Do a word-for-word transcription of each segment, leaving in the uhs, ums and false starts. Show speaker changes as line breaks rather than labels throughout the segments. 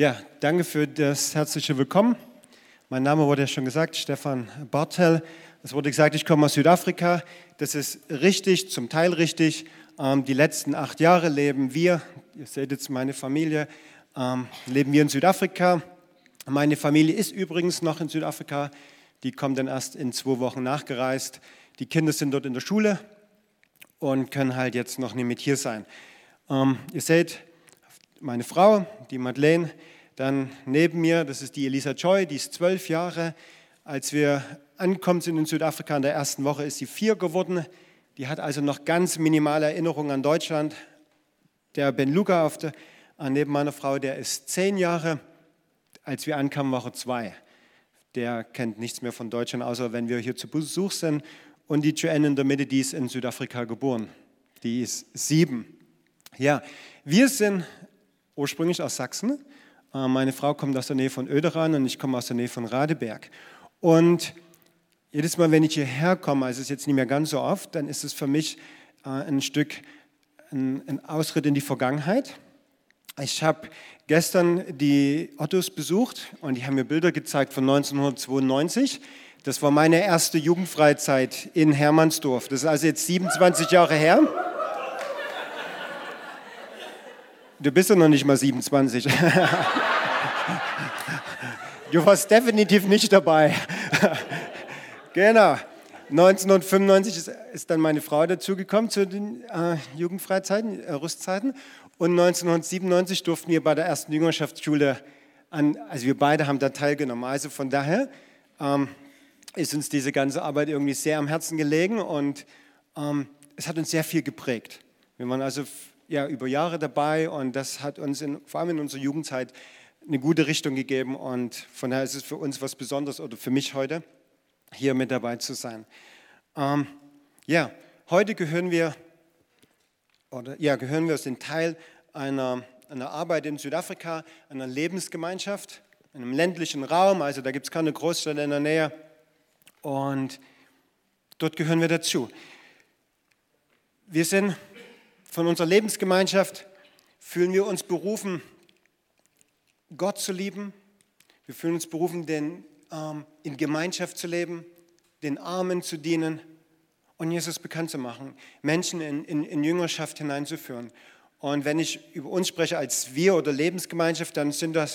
Ja, danke für das herzliche Willkommen. Mein Name wurde ja schon gesagt, Stefan Bartel. Es wurde gesagt, ich komme aus Südafrika. Das ist richtig, zum Teil richtig. Ähm, die letzten acht Jahre leben wir, ihr seht jetzt meine Familie, ähm, leben wir in Südafrika. Meine Familie ist übrigens noch in Südafrika. Die kommt dann erst in zwei Wochen nachgereist. Die Kinder sind dort in der Schule und können halt jetzt noch nicht mit hier sein. Ähm, ihr seht meine Frau, die Madeleine, dann neben mir, das ist die Elisa Joy, die ist zwölf Jahre. Als wir angekommen sind in Südafrika in der ersten Woche, ist sie vier geworden. Die hat also noch ganz minimale Erinnerungen an Deutschland. Der Ben Luca auf der, neben meiner Frau, der ist zehn Jahre. Als wir ankamen, war er zwei. Der kennt nichts mehr von Deutschland, außer wenn wir hier zu Besuch sind. Und die Joanne in der Mitte, die ist in Südafrika geboren. Die ist sieben. Ja, wir sind ursprünglich aus Sachsen. Meine Frau kommt aus der Nähe von Oederan und ich komme aus der Nähe von Radeberg. Und jedes Mal, wenn ich hierher komme, also es ist jetzt nicht mehr ganz so oft, dann ist es für mich ein Stück ein, ein Ausritt in die Vergangenheit. Ich habe gestern die Ottos besucht und die haben mir Bilder gezeigt von neunzehnhundertzweiundneunzig. Das war meine erste Jugendfreizeit in Hermannsdorf. Das ist also jetzt siebenundzwanzig Jahre her. Du bist ja noch nicht mal siebenundzwanzig. Du warst definitiv nicht dabei. Genau. neunzehnhundertfünfundneunzig ist, ist dann meine Frau dazugekommen zu den äh, Jugendfreizeiten, äh, Rüstzeiten. Und neunzehnhundertsiebenundneunzig durften wir bei der ersten Jüngerschaftsschule an, also wir beide haben da teilgenommen. Also von daher ähm, ist uns diese ganze Arbeit irgendwie sehr am Herzen gelegen und ähm, es hat uns sehr viel geprägt. Wir waren also ja, über Jahre dabei und das hat uns in, vor allem in unserer Jugendzeit eine gute Richtung gegeben und von daher ist es für uns was Besonderes oder für mich heute, hier mit dabei zu sein. Ähm, ja, heute gehören wir, oder, ja, gehören wir als den Teil einer, einer Arbeit in Südafrika, einer Lebensgemeinschaft, in einem ländlichen Raum, also da gibt es keine Großstadt in der Nähe und dort gehören wir dazu. Wir sind von unserer Lebensgemeinschaft, fühlen wir uns berufen, Gott zu lieben. Wir fühlen uns berufen, den, ähm, in Gemeinschaft zu leben, den Armen zu dienen und Jesus bekannt zu machen, Menschen in, in, in Jüngerschaft hineinzuführen. Und wenn ich über uns spreche als wir oder Lebensgemeinschaft, dann sind das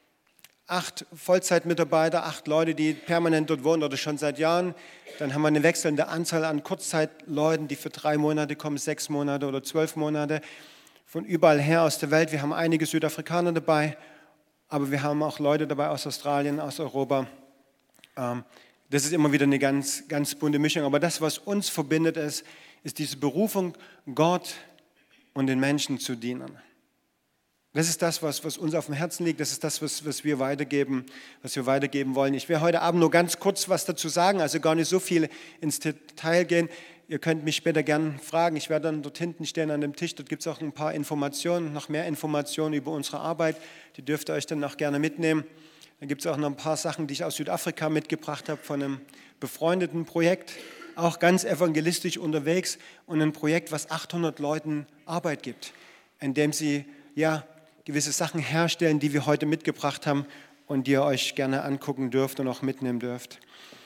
acht Vollzeitmitarbeiter, acht Leute, die permanent dort wohnen oder schon seit Jahren. Dann haben wir eine wechselnde Anzahl an Kurzzeitleuten, die für drei Monate kommen, sechs Monate oder zwölf Monate, von überall her aus der Welt. Wir haben einige Südafrikaner dabei, aber wir haben auch Leute dabei aus Australien, aus Europa. Das ist immer wieder eine ganz, ganz bunte Mischung. Aber das, was uns verbindet, ist, ist diese Berufung, Gott und den Menschen zu dienen. Das ist das, was, was uns auf dem Herzen liegt. Das ist das, was, was wir weitergeben, was wir weitergeben wollen. Ich werde heute Abend nur ganz kurz was dazu sagen, also gar nicht so viel ins Detail gehen. Ihr könnt mich später gerne fragen. Ich werde dann dort hinten stehen an dem Tisch. Dort gibt es auch ein paar Informationen, noch mehr Informationen über unsere Arbeit. Die dürft ihr euch dann auch gerne mitnehmen. Dann gibt es auch noch ein paar Sachen, die ich aus Südafrika mitgebracht habe von einem befreundeten Projekt. Auch ganz evangelistisch unterwegs und ein Projekt, was achthundert Leuten Arbeit gibt, in dem sie ja gewisse Sachen herstellen, die wir heute mitgebracht haben und die ihr euch gerne angucken dürft und auch mitnehmen dürft.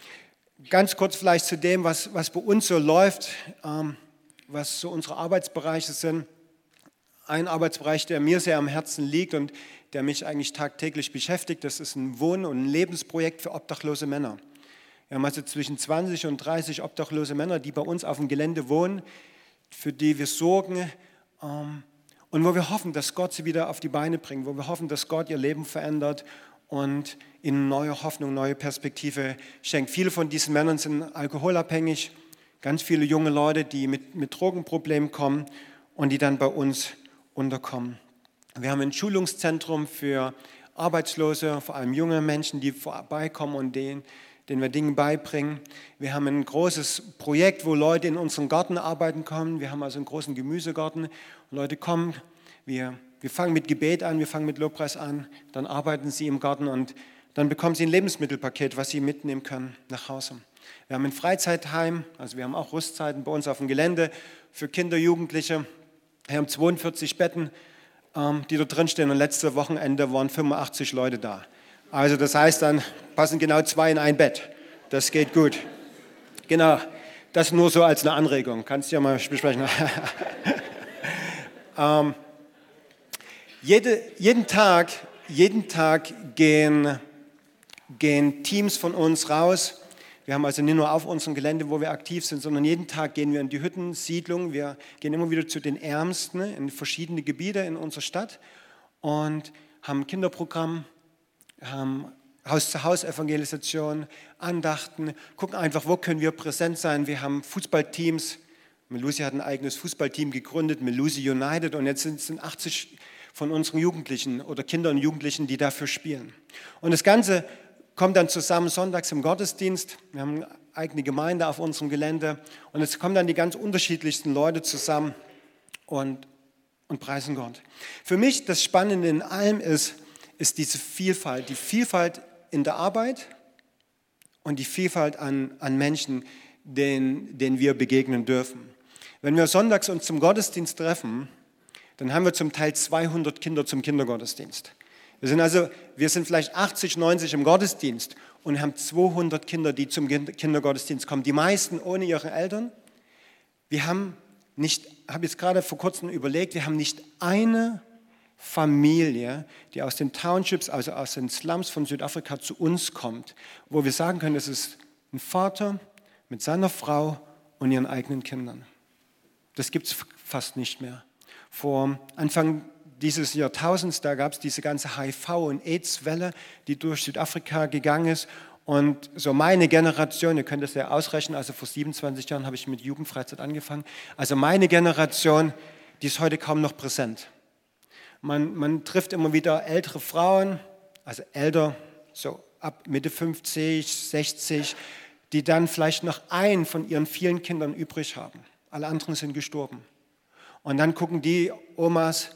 Ganz kurz vielleicht zu dem, was, was bei uns so läuft, ähm, was so unsere Arbeitsbereiche sind. Ein Arbeitsbereich, der mir sehr am Herzen liegt und der mich eigentlich tagtäglich beschäftigt, das ist ein Wohn- und ein Lebensprojekt für obdachlose Männer. Wir haben also zwischen zwanzig und dreißig obdachlose Männer, die bei uns auf dem Gelände wohnen, für die wir sorgen, ähm, und wo wir hoffen, dass Gott sie wieder auf die Beine bringt, wo wir hoffen, dass Gott ihr Leben verändert und ihnen neue Hoffnung, neue Perspektive schenkt. Viele von diesen Männern sind alkoholabhängig, ganz viele junge Leute, die mit, mit Drogenproblemen kommen und die dann bei uns unterkommen. Wir haben ein Schulungszentrum für Arbeitslose, vor allem junge Menschen, die vorbeikommen und denen, denen wir Dinge beibringen. Wir haben ein großes Projekt, wo Leute in unseren Garten arbeiten kommen. Wir haben also einen großen Gemüsegarten. Leute kommen, wir, wir fangen mit Gebet an, wir fangen mit Lobpreis an, dann arbeiten sie im Garten und dann bekommen sie ein Lebensmittelpaket, was sie mitnehmen können nach Hause. Wir haben ein Freizeitheim, also wir haben auch Rüstzeiten bei uns auf dem Gelände für Kinder, Jugendliche. Wir haben zweiundvierzig Betten ähm, die da drin stehen. Und letztes Wochenende waren fünfundachtzig Leute da. Also das heißt, dann passen genau zwei in ein Bett. Das geht gut. Genau, das nur so als eine Anregung. Kannst du ja mal besprechen. ähm, jede, jeden Tag, jeden Tag gehen, gehen Teams von uns raus. Wir haben also nicht nur auf unserem Gelände, wo wir aktiv sind, sondern jeden Tag gehen wir in die Hütten, Siedlungen. Wir gehen immer wieder zu den Ärmsten in verschiedene Gebiete in unserer Stadt und haben ein Kinderprogramm, haben Haus-zu-Haus-Evangelisation, Andachten, gucken einfach, wo können wir präsent sein. Wir haben Fußballteams. Melusi hat ein eigenes Fußballteam gegründet, Melusi United, und jetzt sind es achtzig von unseren Jugendlichen oder Kindern und Jugendlichen, die dafür spielen. Und das Ganze kommt dann zusammen sonntags im Gottesdienst. Wir haben eine eigene Gemeinde auf unserem Gelände und es kommen dann die ganz unterschiedlichsten Leute zusammen und, und preisen Gott. Für mich das Spannende in allem ist, ist diese Vielfalt, die Vielfalt in der Arbeit und die Vielfalt an, an Menschen, denen, denen wir begegnen dürfen. Wenn wir sonntags uns zum Gottesdienst treffen, dann haben wir zum Teil zweihundert Kinder zum Kindergottesdienst. Wir sind also, wir sind vielleicht achtzig, neunzig im Gottesdienst und haben zweihundert Kinder, die zum Kindergottesdienst kommen. Die meisten ohne ihre Eltern. Wir haben nicht, habe jetzt gerade vor kurzem überlegt, wir haben nicht eine Familie, die aus den Townships, also aus den Slums von Südafrika zu uns kommt, wo wir sagen können, es ist ein Vater mit seiner Frau und ihren eigenen Kindern. Das gibt es fast nicht mehr. Vor Anfang dieses Jahrtausends, da gab es diese ganze H I V- und AIDS-Welle, die durch Südafrika gegangen ist. Und so meine Generation, ihr könnt das ja ausrechnen, also vor siebenundzwanzig Jahren habe ich mit Jugendfreizeit angefangen, also meine Generation, die ist heute kaum noch präsent. Man, man trifft immer wieder ältere Frauen, also älter, so ab Mitte fünfzig, sechzig, die dann vielleicht noch einen von ihren vielen Kindern übrig haben. Alle anderen sind gestorben. Und dann gucken die Omas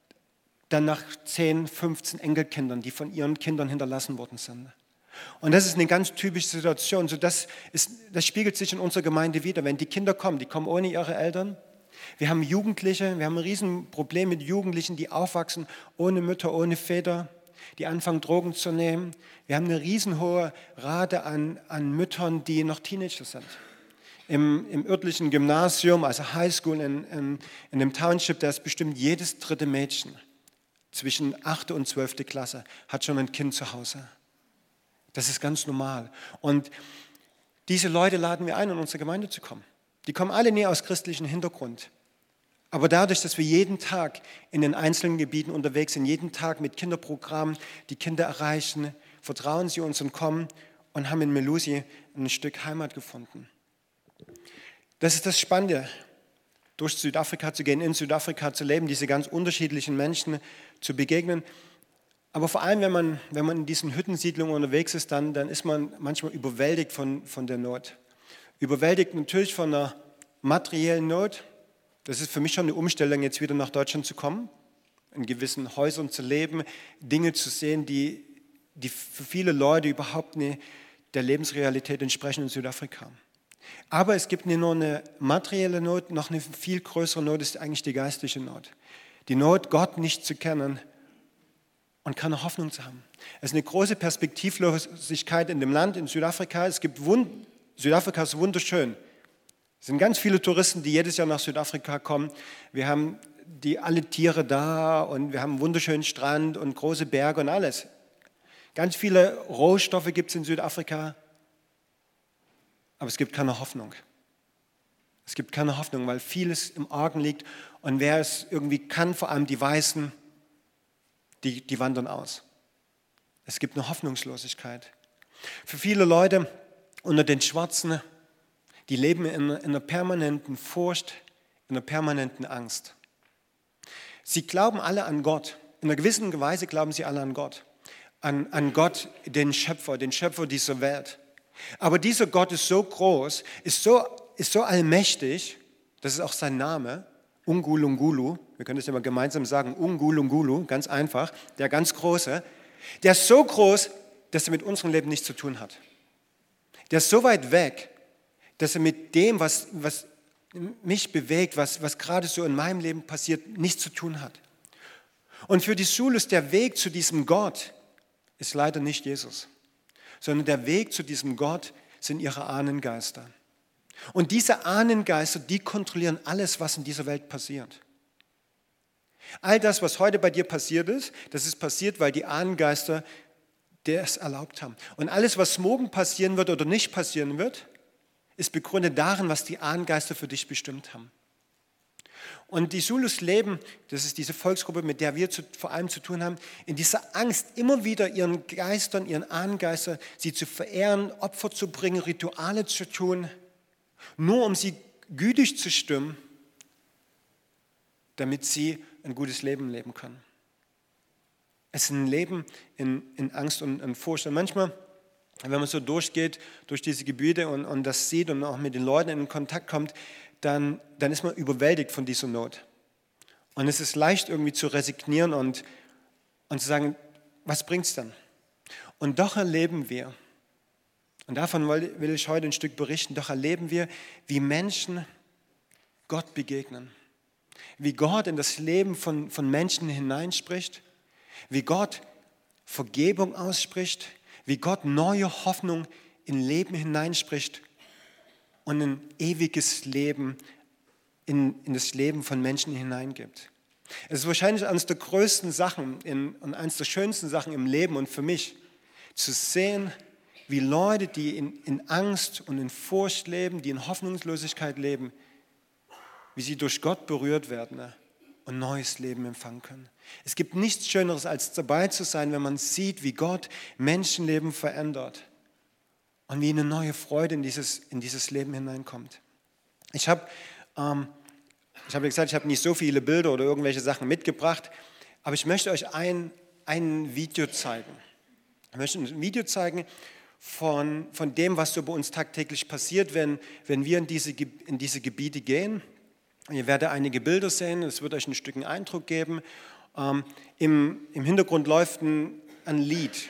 dann nach zehn, fünfzehn Enkelkindern, die von ihren Kindern hinterlassen worden sind. Und das ist eine ganz typische Situation. So das, ist, das spiegelt sich in unserer Gemeinde wieder. Wenn die Kinder kommen, die kommen ohne ihre Eltern. Wir haben Jugendliche, wir haben ein Riesenproblem mit Jugendlichen, die aufwachsen ohne Mütter, ohne Väter, die anfangen Drogen zu nehmen. Wir haben eine riesenhohe Rate an, an Müttern, die noch Teenager sind. Im, im örtlichen Gymnasium, also Highschool in, in, in dem Township, da ist bestimmt jedes dritte Mädchen zwischen achte und zwölfte Klasse, hat schon ein Kind zu Hause. Das ist ganz normal. Und diese Leute laden wir ein, in unsere Gemeinde zu kommen. Die kommen alle nie aus christlichem Hintergrund. Aber dadurch, dass wir jeden Tag in den einzelnen Gebieten unterwegs sind, jeden Tag mit Kinderprogrammen die Kinder erreichen, vertrauen sie uns und kommen und haben in Melusi ein Stück Heimat gefunden. Das ist das Spannende, durch Südafrika zu gehen, in Südafrika zu leben, diese ganz unterschiedlichen Menschen zu begegnen. Aber vor allem, wenn man, wenn man in diesen Hüttensiedlungen unterwegs ist, dann, dann ist man manchmal überwältigt von, von der Not. Überwältigt natürlich von einer materiellen Not. Das ist für mich schon eine Umstellung, jetzt wieder nach Deutschland zu kommen, in gewissen Häusern zu leben, Dinge zu sehen, die, die für viele Leute überhaupt nicht der Lebensrealität entsprechen in Südafrika. Aber es gibt nicht nur eine materielle Not, noch eine viel größere Not ist eigentlich die geistliche Not. Die Not, Gott nicht zu kennen und keine Hoffnung zu haben. Es ist eine große Perspektivlosigkeit in dem Land, in Südafrika. Es gibt Wund- Südafrika ist wunderschön. Es sind ganz viele Touristen, die jedes Jahr nach Südafrika kommen. Wir haben die, alle Tiere da und wir haben einen wunderschönen Strand und große Berge und alles. Ganz viele Rohstoffe gibt es in Südafrika, aber es gibt keine Hoffnung. Es gibt keine Hoffnung, weil vieles im Argen liegt und wer es irgendwie kann, vor allem die Weißen, die, die wandern aus. Es gibt eine Hoffnungslosigkeit. Für viele Leute unter den Schwarzen, die leben in, in einer permanenten Furcht, in einer permanenten Angst. Sie glauben alle an Gott. In einer gewissen Weise glauben sie alle an Gott. An, an Gott, den Schöpfer, den Schöpfer dieser Welt. Aber dieser Gott ist so groß, ist so, ist so allmächtig, das ist auch sein Name, Ungulungulu, wir können das ja mal gemeinsam sagen, Ungulungulu, ganz einfach, der ganz Große, der ist so groß, dass er mit unserem Leben nichts zu tun hat. Der ist so weit weg, dass er mit dem, was, was mich bewegt, was, was gerade so in meinem Leben passiert, nichts zu tun hat. Und für die Schulus der Weg zu diesem Gott ist leider nicht Jesus, sondern der Weg zu diesem Gott sind ihre Ahnengeister. Und diese Ahnengeister, die kontrollieren alles, was in dieser Welt passiert. All das, was heute bei dir passiert ist, das ist passiert, weil die Ahnengeister das erlaubt haben. Und alles, was morgen passieren wird oder nicht passieren wird, ist begründet darin, was die Ahnengeister für dich bestimmt haben. Und die Zulus leben, das ist diese Volksgruppe, mit der wir zu, vor allem zu tun haben, in dieser Angst, immer wieder ihren Geistern, ihren Ahnengeistern, sie zu verehren, Opfer zu bringen, Rituale zu tun, nur um sie gütig zu stimmen, damit sie ein gutes Leben leben können. Es ist ein Leben in, in Angst und in Furcht. Und manchmal, wenn man so durchgeht, durch diese Gebiete und, und das sieht und auch mit den Leuten in Kontakt kommt, dann, dann ist man überwältigt von dieser Not. Und es ist leicht irgendwie zu resignieren und, und zu sagen, was bringt es dann? Und doch erleben wir, und davon will ich heute ein Stück berichten, doch erleben wir, wie Menschen Gott begegnen. Wie Gott in das Leben von, von Menschen hineinspricht, wie Gott Vergebung ausspricht, wie Gott neue Hoffnung in Leben hineinspricht und ein ewiges Leben in, in das Leben von Menschen hineingibt. Es ist wahrscheinlich eines der größten Sachen in, und eines der schönsten Sachen im Leben und für mich, zu sehen, wie Leute, die in, in Angst und in Furcht leben, die in Hoffnungslosigkeit leben, wie sie durch Gott berührt werden, ne, und neues Leben empfangen können. Es gibt nichts Schöneres, als dabei zu sein, wenn man sieht, wie Gott Menschenleben verändert und wie eine neue Freude in dieses, in dieses Leben hineinkommt. Ich habe ähm, ich hab ja gesagt, ich habe nicht so viele Bilder oder irgendwelche Sachen mitgebracht, aber ich möchte euch ein, ein Video zeigen. Ich möchte ein Video zeigen von, von dem, was so bei uns tagtäglich passiert, wenn, wenn wir in diese, in diese Gebiete gehen. Ihr werdet einige Bilder sehen, es wird euch ein Stück einen Eindruck geben. Ähm, im, Im Hintergrund läuft ein, ein Lied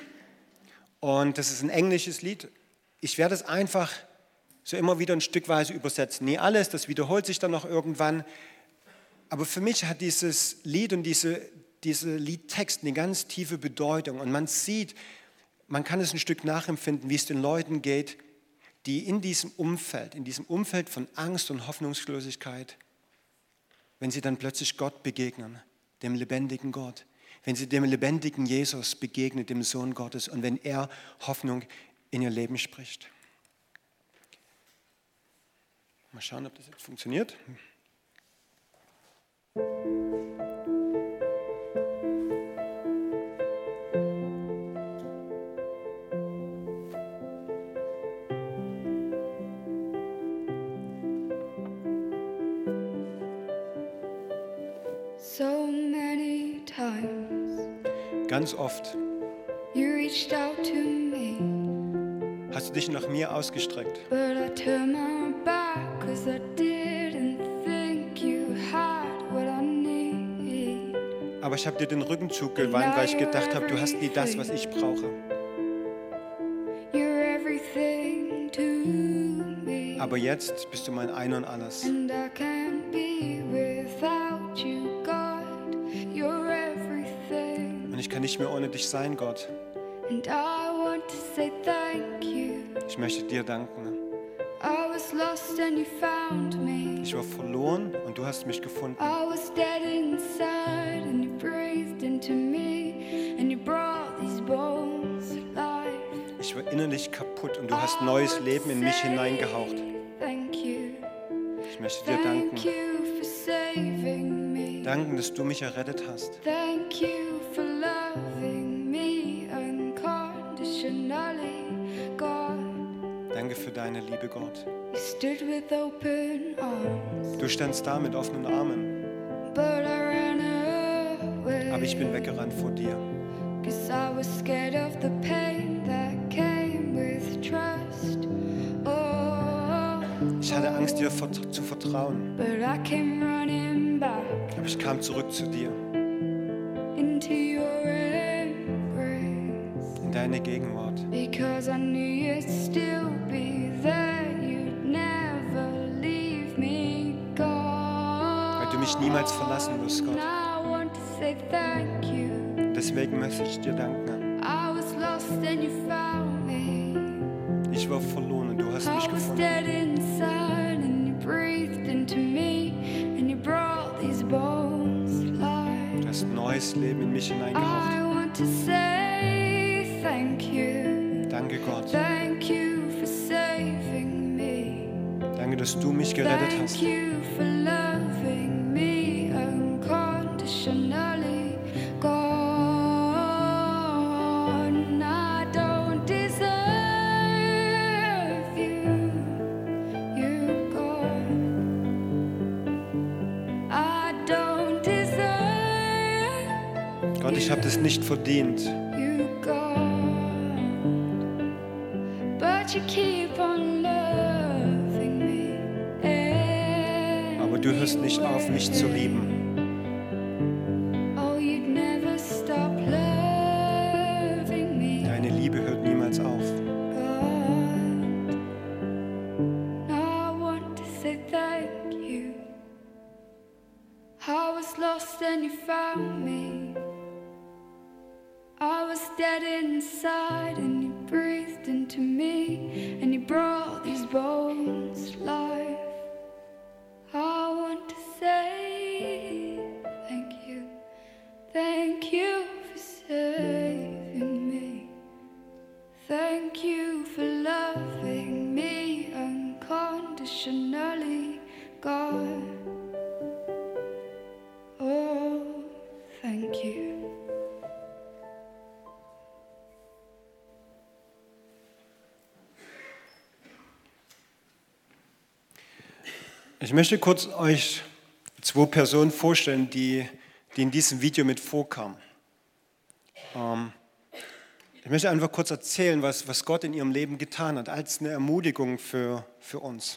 und das ist ein englisches Lied. Ich werde es einfach so immer wieder ein Stückweise übersetzen. Nie alles, das wiederholt sich dann noch irgendwann. Aber für mich hat dieses Lied und diese, diese Liedtext eine ganz tiefe Bedeutung. Und man sieht, man kann es ein Stück nachempfinden, wie es den Leuten geht, die in diesem Umfeld, in diesem Umfeld von Angst und Hoffnungslosigkeit, wenn sie dann plötzlich Gott begegnen, dem lebendigen Gott, wenn sie dem lebendigen Jesus begegnen, dem Sohn Gottes, und wenn er Hoffnung in ihr Leben spricht. Mal schauen, ob das jetzt funktioniert.
So many times
Ganz oft
you reached out to me,
hast du dich nach mir ausgestreckt,
but I turned my back 'cause I didn't think you had what I need.
aber ich habe dir den Rücken zugewandt, weil ich gedacht habe, du hast nie das, was ich brauche.
You're everything to me,
Aber jetzt bist du mein Ein und Alles.
and I can't be without you, God. You're everything,
Und ich kann nicht mehr ohne dich sein, Gott.
and I want to say thank you.
Ich möchte dir danken.
I was lost and you found me.
Ich war verloren und du hast mich gefunden.
I was dead inside and you breathed into me and you brought these bones to life.
Ich war innerlich kaputt und du hast neues Leben in mich hineingehaucht.
Thank you.
Ich möchte dir danken.
Thank you for saving me.
Danken, dass du mich errettet hast.
Thank you for loving me unconditionally, God.
Danke für deine Liebe, Gott.
You stood with open arms,
Du standst da mit offenen Armen,
but I ran away.
aber ich bin weggerannt vor dir.
'Cause I was scared of the pain that came with trust. Oh,
Ich hatte Angst, dir vert- zu vertrauen,
but I came running back
aber ich kam zurück zu dir,
into your embrace.
in deine Gegenwart.
Because I knew you'd still be there. You'd never leave me, God.
Weil du mich niemals verlassen wirst, Gott.
And I want to say thank you.
Deswegen möchte ich dir danken.
I was lost and you found me.
Ich war verloren und du hast mich
I was
gefunden.
dead inside and you breathed into me and you brought these bones to life.
Du hast neues Leben in mich hineingehaucht.
I want to say thank you.
Danke Gott.
Thank you for saving me.
Danke, dass du mich gerettet hast.
Thank you for loving me unconditionally. Gone, I don't deserve you. You're gone. I don't deserve
Gott, ich habe das nicht verdient.
you, God. But you keep on loving me.
Aber du hörst nicht auf, mich zu lieben.
Oh, you'd never stop loving me,
Deine Liebe hört niemals auf.
God. I want to say thank you. I was lost and you found me. I was dead inside and you breathed into me and you brought these bones to life. I want to say thank you. Thank you for saving me. Thank you for loving me unconditionally, God. Oh, thank you.
Ich möchte kurz euch zwei Personen vorstellen, die, die in diesem Video mit vorkamen. Ähm, ich möchte einfach kurz erzählen, was, was Gott in ihrem Leben getan hat, als eine Ermutigung für, für uns.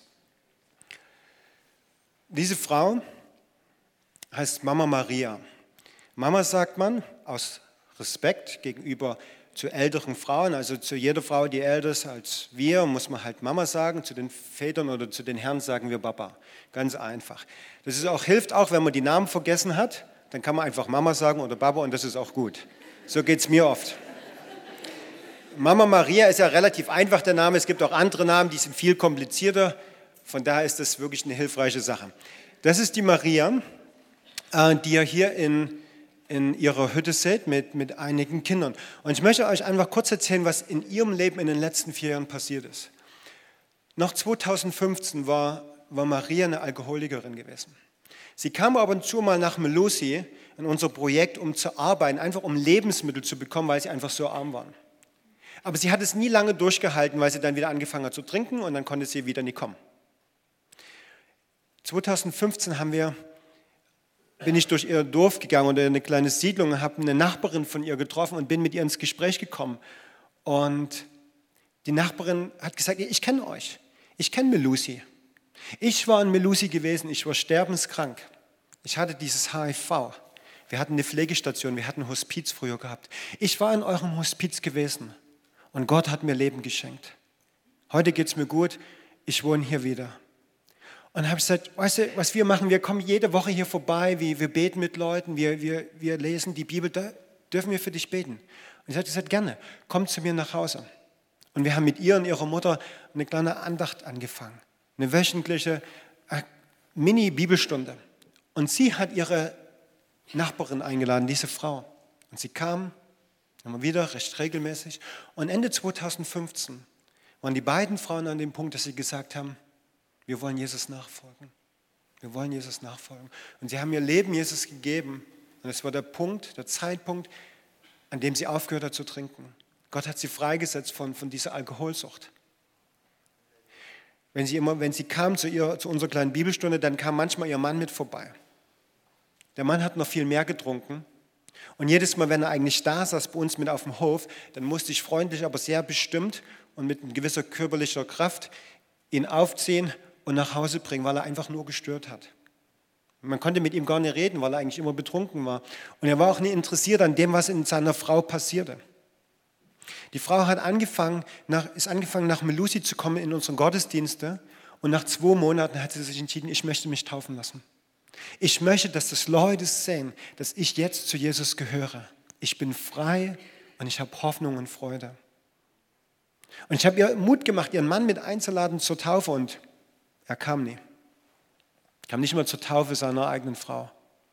Diese Frau heißt Mama Maria. Mama sagt man aus Respekt gegenüber zu älteren Frauen, also zu jeder Frau, die älter ist als wir, muss man halt Mama sagen, zu den Vätern oder zu den Herren sagen wir Papa. Ganz einfach. Das ist auch, hilft auch, wenn man die Namen vergessen hat, dann kann man einfach Mama sagen oder Papa und das ist auch gut. So geht es mir oft. Mama Maria ist ja relativ einfach der Name, es gibt auch andere Namen, die sind viel komplizierter, von daher ist das wirklich eine hilfreiche Sache. Das ist die Maria, die ihr hier in in ihrer Hütte seht mit, mit einigen Kindern. Und ich möchte euch einfach kurz erzählen, was in ihrem Leben in den letzten vier Jahren passiert ist. Noch zweitausendfünfzehn war, war Maria eine Alkoholikerin gewesen. Sie kam ab und zu mal nach Melusi in unser Projekt, um zu arbeiten, einfach um Lebensmittel zu bekommen, weil sie einfach so arm waren. Aber sie hat es nie lange durchgehalten, weil sie dann wieder angefangen hat zu trinken und dann konnte sie wieder nicht kommen. zweitausendfünfzehn haben wir bin ich durch ihr Dorf gegangen oder eine kleine Siedlung und habe eine Nachbarin von ihr getroffen und bin mit ihr ins Gespräch gekommen. Und die Nachbarin hat gesagt, ich kenne euch, ich kenne Melusi. Ich war in Melusi gewesen, ich war sterbenskrank. Ich hatte dieses H I V. Wir hatten eine Pflegestation, wir hatten ein Hospiz früher gehabt. Ich war in eurem Hospiz gewesen und Gott hat mir Leben geschenkt. Heute geht es mir gut, ich wohne hier wieder. Und dann habe ich gesagt, weißt du, was wir machen, wir kommen jede Woche hier vorbei, wir, wir beten mit Leuten, wir, wir, wir lesen die Bibel, da dürfen wir für dich beten. Und ich habe gesagt, gerne, komm zu mir nach Hause. Und wir haben mit ihr und ihrer Mutter eine kleine Andacht angefangen, eine wöchentliche äh, Mini-Bibelstunde. Und sie hat ihre Nachbarin eingeladen, diese Frau. Und sie kam immer wieder, recht regelmäßig. Und Ende zweitausendfünfzehn waren die beiden Frauen an dem Punkt, dass sie gesagt haben, wir wollen Jesus nachfolgen. Wir wollen Jesus nachfolgen. Und sie haben ihr Leben Jesus gegeben. Und es war der Punkt, der Zeitpunkt, an dem sie aufgehört hat zu trinken. Gott hat sie freigesetzt von, von dieser Alkoholsucht. Wenn sie, immer, wenn sie kam zu, ihr, zu unserer kleinen Bibelstunde, dann kam manchmal ihr Mann mit vorbei. Der Mann hat noch viel mehr getrunken. Und jedes Mal, wenn er eigentlich da saß bei uns mit auf dem Hof, dann musste ich freundlich, aber sehr bestimmt und mit gewisser körperlicher Kraft ihn aufziehen und nach Hause bringen, weil er einfach nur gestört hat. Man konnte mit ihm gar nicht reden, weil er eigentlich immer betrunken war. Und er war auch nicht interessiert an dem, was in seiner Frau passierte. Die Frau hat angefangen, nach, ist angefangen, nach Melusi zu kommen in unseren Gottesdienste. Und nach zwei Monaten hat sie sich entschieden, ich möchte mich taufen lassen. Ich möchte, dass das Leute sehen, dass ich jetzt zu Jesus gehöre. Ich bin frei und ich habe Hoffnung und Freude. Und ich habe ihr Mut gemacht, ihren Mann mit einzuladen zur Taufe und er kam nie. Er kam nicht mal zur Taufe seiner eigenen Frau.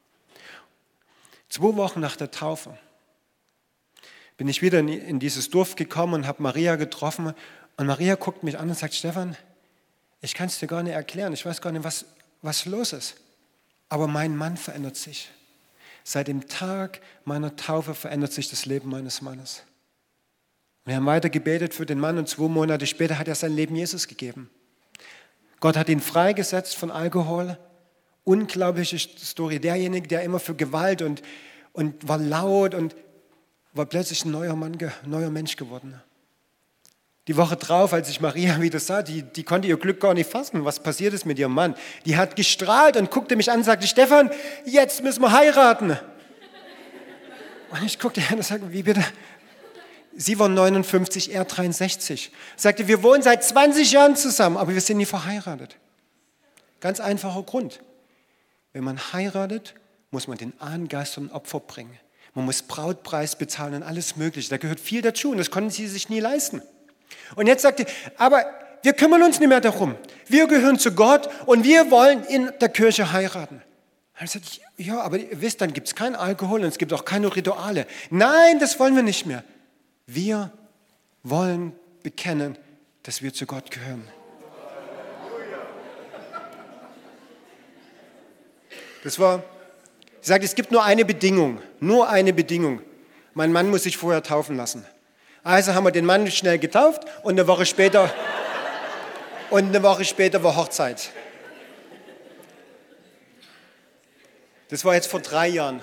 Zwei Wochen nach der Taufe bin ich wieder in dieses Dorf gekommen und habe Maria getroffen. Und Maria guckt mich an und sagt, Stefan, ich kann es dir gar nicht erklären, ich weiß gar nicht, was, was los ist. Aber mein Mann verändert sich. Seit dem Tag meiner Taufe verändert sich das Leben meines Mannes. Wir haben weiter gebetet für den Mann und zwei Monate später hat er sein Leben Jesus gegeben. Gott hat ihn freigesetzt von Alkohol. Unglaubliche Story. Derjenige, der immer für Gewalt und, und war laut und war plötzlich ein neuer Mann, ein neuer Mensch geworden. Die Woche drauf, als ich Maria wieder sah, die, die konnte ihr Glück gar nicht fassen. Was passiert ist mit ihrem Mann? Die hat gestrahlt und guckte mich an und sagte, Stefan, jetzt müssen wir heiraten. Und ich guckte her und sagte, wie bitte? Sie war neunundfünfzig, er dreiundsechzig. Sagte, wir wohnen seit zwanzig Jahren zusammen, aber wir sind nie verheiratet. Ganz einfacher Grund. Wenn man heiratet, muss man den Ahnengeistern Opfer bringen. Man muss Brautpreis bezahlen und alles Mögliche. Da gehört viel dazu und das konnten sie sich nie leisten. Und jetzt sagt sie, aber wir kümmern uns nicht mehr darum. Wir gehören zu Gott und wir wollen in der Kirche heiraten. Dann sagte ich, ja, aber ihr wisst, dann gibt es keinen Alkohol und es gibt auch keine Rituale. Nein, das wollen wir nicht mehr. Wir wollen bekennen, dass wir zu Gott gehören. Das war, sie sagt, es gibt nur eine Bedingung, nur eine Bedingung. Mein Mann muss sich vorher taufen lassen. Also haben wir den Mann schnell getauft und eine Woche später, und eine Woche später war Hochzeit. Das war jetzt vor drei Jahren.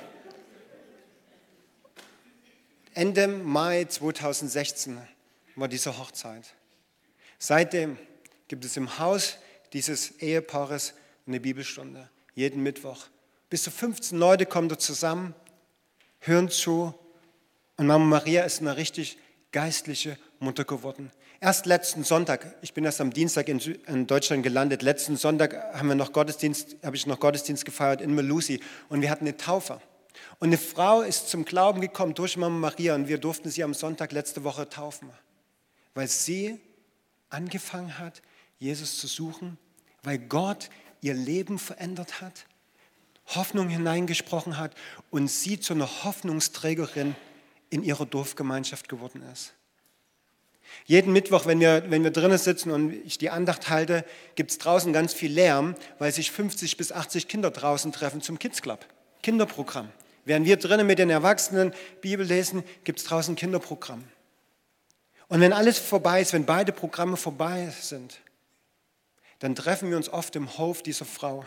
Ende Mai zweitausendsechzehn war diese Hochzeit. Seitdem gibt es im Haus dieses Ehepaares eine Bibelstunde, jeden Mittwoch. Bis zu fünfzehn Leute kommen da zusammen, hören zu und Mama Maria ist eine richtig geistliche Mutter geworden. Erst letzten Sonntag, ich bin erst am Dienstag in, in Deutschland gelandet, letzten Sonntag haben wir noch Gottesdienst, habe ich noch Gottesdienst gefeiert in Melusi und wir hatten eine Taufe. Und eine Frau ist zum Glauben gekommen durch Mama Maria und wir durften sie am Sonntag letzte Woche taufen, weil sie angefangen hat, Jesus zu suchen, weil Gott ihr Leben verändert hat, Hoffnung hineingesprochen hat und sie zu einer Hoffnungsträgerin in ihrer Dorfgemeinschaft geworden ist. Jeden Mittwoch, wenn wir, wenn wir drinnen sitzen und ich die Andacht halte, gibt es draußen ganz viel Lärm, weil sich fünfzig bis achtzig Kinder draußen treffen zum Kids Club, Kinderprogramm. Während wir drinnen mit den Erwachsenen Bibel lesen, gibt es draußen Kinderprogramm. Und wenn alles vorbei ist, wenn beide Programme vorbei sind, dann treffen wir uns oft im Hof dieser Frau.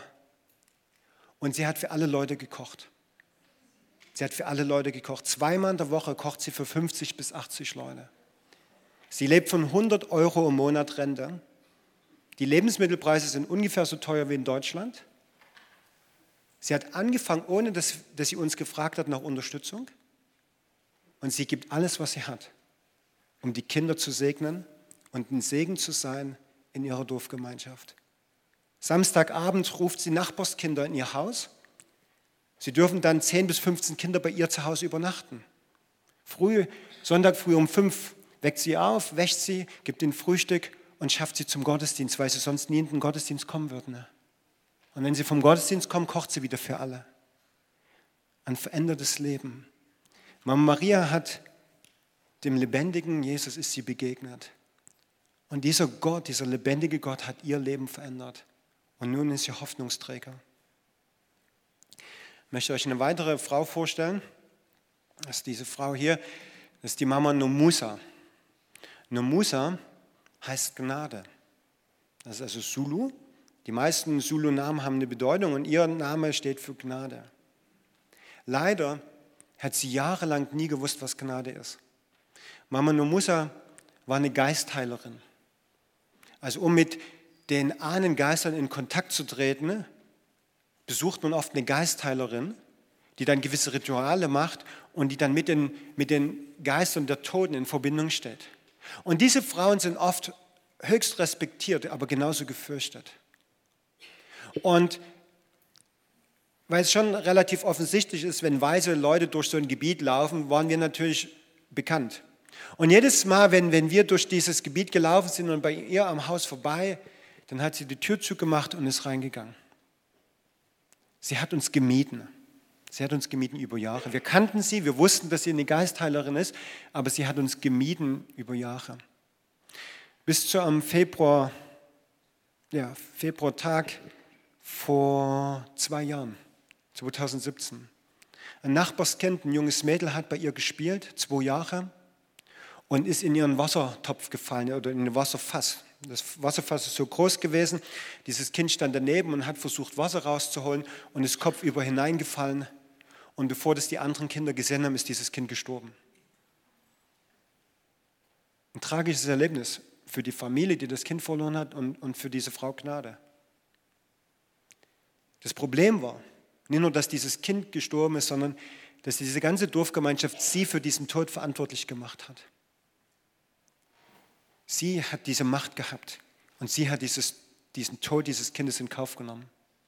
Und sie hat für alle Leute gekocht. Sie hat für alle Leute gekocht. Zweimal in der Woche kocht sie für fünfzig bis achtzig Leute. Sie lebt von hundert Euro im Monat Rente. Die Lebensmittelpreise sind ungefähr so teuer wie in Deutschland. Sie hat angefangen, ohne dass, dass sie uns gefragt hat nach Unterstützung. Und sie gibt alles, was sie hat, um die Kinder zu segnen und ein Segen zu sein in ihrer Dorfgemeinschaft. Samstagabend ruft sie Nachbarskinder in ihr Haus. Sie dürfen dann zehn bis fünfzehn Kinder bei ihr zu Hause übernachten. Früh, Sonntag früh um fünf weckt sie auf, wäscht sie, gibt ihnen Frühstück und schafft sie zum Gottesdienst, weil sie sonst nie in den Gottesdienst kommen würden. Und wenn sie vom Gottesdienst kommen, kocht sie wieder für alle. Ein verändertes Leben. Mama Maria hat dem lebendigen Jesus ist sie begegnet. Und dieser Gott, dieser lebendige Gott hat ihr Leben verändert. Und nun ist sie Hoffnungsträger. Ich möchte euch eine weitere Frau vorstellen. Das ist diese Frau hier. Das ist die Mama Nomusa. Nomusa heißt Gnade. Das ist also Zulu. Die meisten Zulu-Namen haben eine Bedeutung und ihr Name steht für Gnade. Leider hat sie jahrelang nie gewusst, was Gnade ist. Mama Nomusa war eine Geistheilerin. Also um mit den Ahnengeistern in Kontakt zu treten, besucht man oft eine Geistheilerin, die dann gewisse Rituale macht und die dann mit den, mit den Geistern der Toten in Verbindung steht. Und diese Frauen sind oft höchst respektiert, aber genauso gefürchtet. Und weil es schon relativ offensichtlich ist, wenn weise Leute durch so ein Gebiet laufen, waren wir natürlich bekannt. Und jedes Mal, wenn, wenn wir durch dieses Gebiet gelaufen sind und bei ihr am Haus vorbei, dann hat sie die Tür zugemacht und ist reingegangen. Sie hat uns gemieden. Sie hat uns gemieden über Jahre. Wir kannten sie, wir wussten, dass sie eine Geistheilerin ist, aber sie hat uns gemieden über Jahre. Bis zu einem Februar, ja, Februartag vor zwei Jahren, zwanzig siebzehn. Ein Nachbarskind, ein junges Mädel, hat bei ihr gespielt, zwei Jahre, und ist in ihren Wassertopf gefallen oder in ein Wasserfass. Das Wasserfass ist so groß gewesen, dieses Kind stand daneben und hat versucht, Wasser rauszuholen und ist kopfüber hineingefallen. Und bevor das die anderen Kinder gesehen haben, ist dieses Kind gestorben. Ein tragisches Erlebnis für die Familie, die das Kind verloren hat, und, und für diese Frau Gnade. Das Problem war, nicht nur, dass dieses Kind gestorben ist, sondern dass diese ganze Dorfgemeinschaft sie für diesen Tod verantwortlich gemacht hat. Sie hat diese Macht gehabt und sie hat dieses, diesen Tod dieses Kindes in Kauf genommen.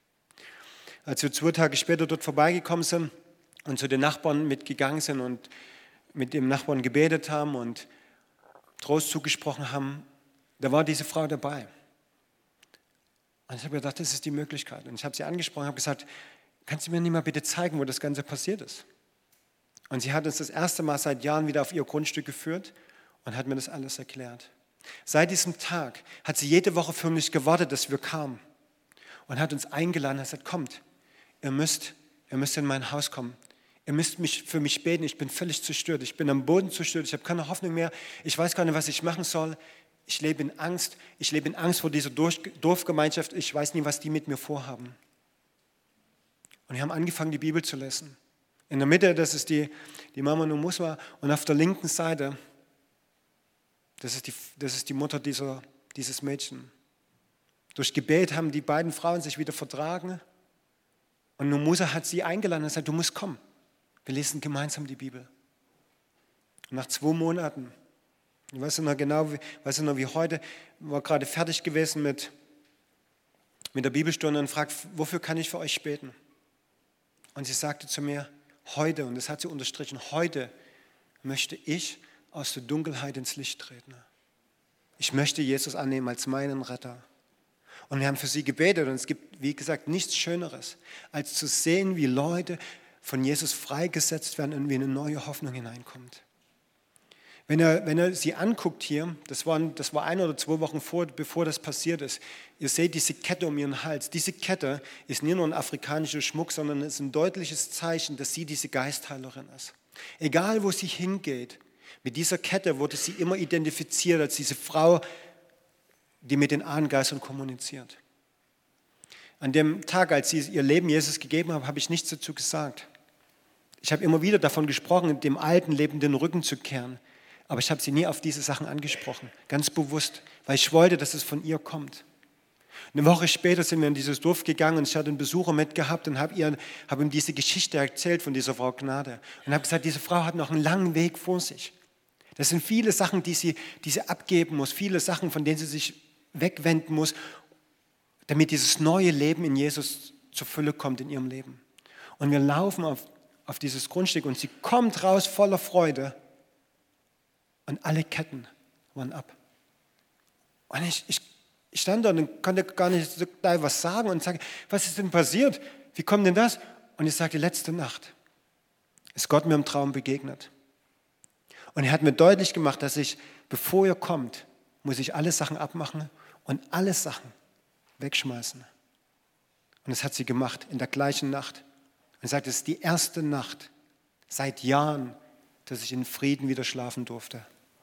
Als wir zwei Tage später dort vorbeigekommen sind und zu den Nachbarn mitgegangen sind und mit dem Nachbarn gebetet haben und Trost zugesprochen haben, da war diese Frau dabei. Und ich habe gedacht, das ist die Möglichkeit. Und ich habe sie angesprochen und habe gesagt, kannst du mir nicht mal bitte zeigen, wo das Ganze passiert ist? Und sie hat uns das erste Mal seit Jahren wieder auf ihr Grundstück geführt und hat mir das alles erklärt. Seit diesem Tag hat sie jede Woche für mich gewartet, dass wir kamen und hat uns eingeladen, hat gesagt, kommt, ihr müsst, ihr müsst in mein Haus kommen. Ihr müsst mich für mich beten, ich bin völlig zerstört, ich bin am Boden zerstört, ich habe keine Hoffnung mehr, ich weiß gar nicht, was ich machen soll. Ich lebe in Angst, ich lebe in Angst vor dieser Dorfgemeinschaft, ich weiß nie, was die mit mir vorhaben. Und wir haben angefangen, die Bibel zu lesen. In der Mitte, das ist die, die Mama Numuswa, und auf der linken Seite, das ist die, das ist die Mutter dieser, dieses Mädchen. Durch Gebet haben die beiden Frauen sich wieder vertragen und Numusa hat sie eingeladen und gesagt, du musst kommen, wir lesen gemeinsam die Bibel. Und nach zwei Monaten, ich weiß noch genau, ich weiß noch wie heute, war gerade fertig gewesen mit, mit der Bibelstunde und fragt, wofür kann ich für euch beten? Und sie sagte zu mir, heute, und das hat sie unterstrichen, heute möchte ich aus der Dunkelheit ins Licht treten. Ich möchte Jesus annehmen als meinen Retter. Und wir haben für sie gebetet und es gibt, wie gesagt, nichts Schöneres, als zu sehen, wie Leute von Jesus freigesetzt werden und wie eine neue Hoffnung hineinkommt. Wenn er, wenn er sie anguckt hier, das, waren, das war ein oder zwei Wochen vor, bevor das passiert ist, ihr seht diese Kette um ihren Hals. Diese Kette ist nicht nur ein afrikanischer Schmuck, sondern es ist ein deutliches Zeichen, dass sie diese Geistheilerin ist. Egal, wo sie hingeht, mit dieser Kette wurde sie immer identifiziert als diese Frau, die mit den Ahnengeistern kommuniziert. An dem Tag, als sie ihr Leben Jesus gegeben haben, habe ich nichts dazu gesagt. Ich habe immer wieder davon gesprochen, dem alten Leben den Rücken zu kehren. Aber ich habe sie nie auf diese Sachen angesprochen, ganz bewusst, weil ich wollte, dass es von ihr kommt. Eine Woche später sind wir in dieses Dorf gegangen und ich hatte einen Besucher mitgehabt und habe ihr, habe ihm diese Geschichte erzählt von dieser Frau Gnade. Und habe gesagt, diese Frau hat noch einen langen Weg vor sich. Das sind viele Sachen, die sie, die sie abgeben muss, viele Sachen, von denen sie sich wegwenden muss, damit dieses neue Leben in Jesus zur Fülle kommt in ihrem Leben. Und wir laufen auf, auf dieses Grundstück und sie kommt raus voller Freude und alle Ketten waren ab. Und ich, ich, ich stand da und konnte gar nicht so gleich was sagen und sage, was ist denn passiert? Wie kommt denn das? Und ich sagte, letzte Nacht ist Gott mir im Traum begegnet. Und er hat mir deutlich gemacht, dass ich, bevor er kommt, muss ich alle Sachen abmachen und alle Sachen wegschmeißen. Und das hat sie gemacht in der gleichen Nacht. Und er sagt, es ist die erste Nacht seit Jahren, dass ich in Frieden wieder schlafen durfte.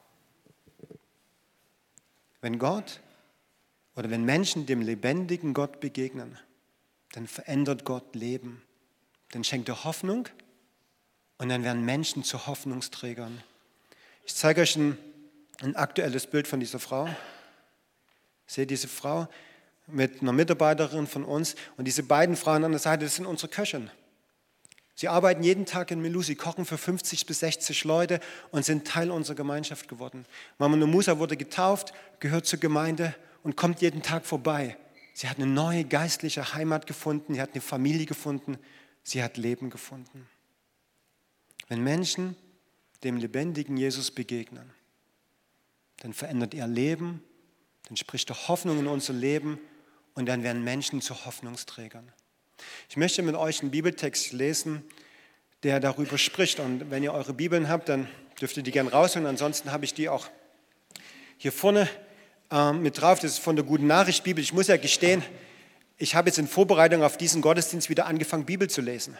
Wenn Gott oder wenn Menschen dem lebendigen Gott begegnen, dann verändert Gott Leben. Dann schenkt er Hoffnung und dann werden Menschen zu Hoffnungsträgern. Ich zeige euch ein, ein aktuelles Bild von dieser Frau. Ich sehe diese Frau mit einer Mitarbeiterin von uns und diese beiden Frauen an der Seite, das sind unsere Köchinnen. Sie arbeiten jeden Tag in Melu, sie kochen für fünfzig bis sechzig Leute und sind Teil unserer Gemeinschaft geworden. Mama Numusa wurde getauft, gehört zur Gemeinde und kommt jeden Tag vorbei. Sie hat eine neue geistliche Heimat gefunden, sie hat eine Familie gefunden sie hat Leben gefunden. Wenn Menschen dem lebendigen Jesus begegnen, dann verändert ihr Leben, dann spricht er Hoffnung in unser Leben und dann werden Menschen zu Hoffnungsträgern. Ich möchte mit euch einen Bibeltext lesen, der darüber spricht. Und wenn ihr eure Bibeln habt, dann dürft ihr die gerne rausholen. Ansonsten habe ich die auch hier vorne äh, mit drauf. Das ist von der Guten Nachricht Bibel. Ich muss ja gestehen, ich habe jetzt in Vorbereitung auf diesen Gottesdienst wieder angefangen, Bibel zu lesen.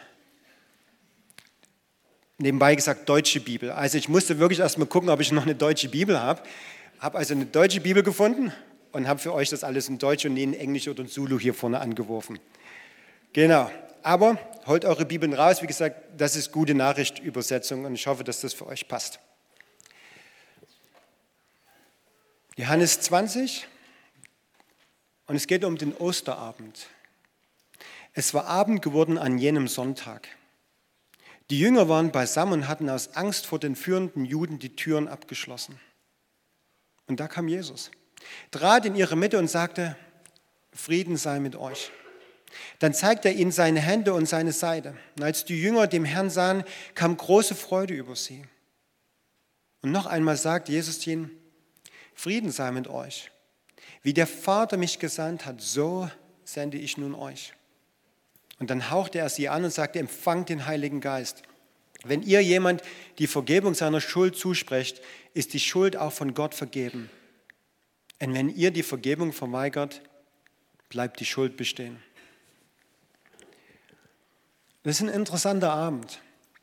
Nebenbei gesagt, deutsche Bibel. Also ich musste wirklich erst mal gucken, ob ich noch eine deutsche Bibel habe. Habe also eine deutsche Bibel gefunden und habe für euch das alles in Deutsch und nie in Englisch oder in Zulu hier vorne angeworfen. Genau. Aber holt eure Bibeln raus. Wie gesagt, das ist Gute Nachricht Übersetzung und ich hoffe, dass das für euch passt. Johannes zwanzig und es geht um den Osterabend. Es war Abend geworden an jenem Sonntag. Die Jünger waren beisammen und hatten aus Angst vor den führenden Juden die Türen abgeschlossen. Und da kam Jesus, trat in ihre Mitte und sagte, Frieden sei mit euch. Dann zeigte er ihnen seine Hände und seine Seite. Und als die Jünger dem Herrn sahen, kam große Freude über sie. Und noch einmal sagte Jesus zu ihnen, Frieden sei mit euch. Wie der Vater mich gesandt hat, so sende ich nun euch. Und dann hauchte er sie an und sagte, empfangt den Heiligen Geist. Wenn ihr jemand die Vergebung seiner Schuld zusprecht, ist die Schuld auch von Gott vergeben. Und wenn ihr die Vergebung verweigert, bleibt die Schuld bestehen. Das ist ein interessanter Abend.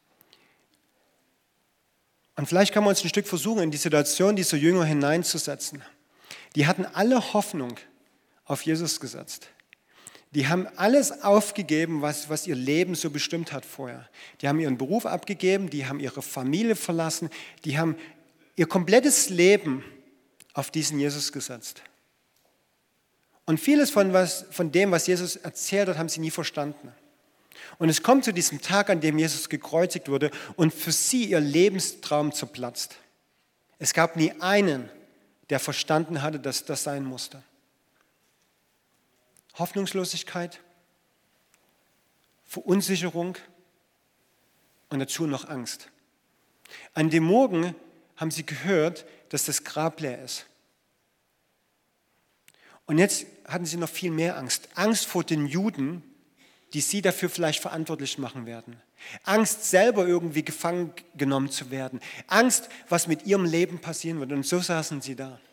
Und vielleicht kann man uns ein Stück versuchen, in die Situation dieser Jünger hineinzusetzen. Die hatten alle Hoffnung auf Jesus gesetzt. Die haben alles aufgegeben, was, was ihr Leben so bestimmt hat vorher. Die haben ihren Beruf abgegeben, die haben ihre Familie verlassen, die haben ihr komplettes Leben auf diesen Jesus gesetzt. Und vieles von, was, von dem, was Jesus erzählt hat, haben sie nie verstanden. Und es kommt zu diesem Tag, an dem Jesus gekreuzigt wurde und für sie ihr Lebenstraum zerplatzt. Es gab nie einen, der verstanden hatte, dass das sein musste. Hoffnungslosigkeit, Verunsicherung und dazu noch Angst. An dem Morgen haben sie gehört, dass das Grab leer ist. Und jetzt hatten sie noch viel mehr Angst. Angst vor den Juden, die sie dafür vielleicht verantwortlich machen werden. Angst, selber irgendwie gefangen genommen zu werden. Angst, was mit ihrem Leben passieren wird. Und so saßen sie da.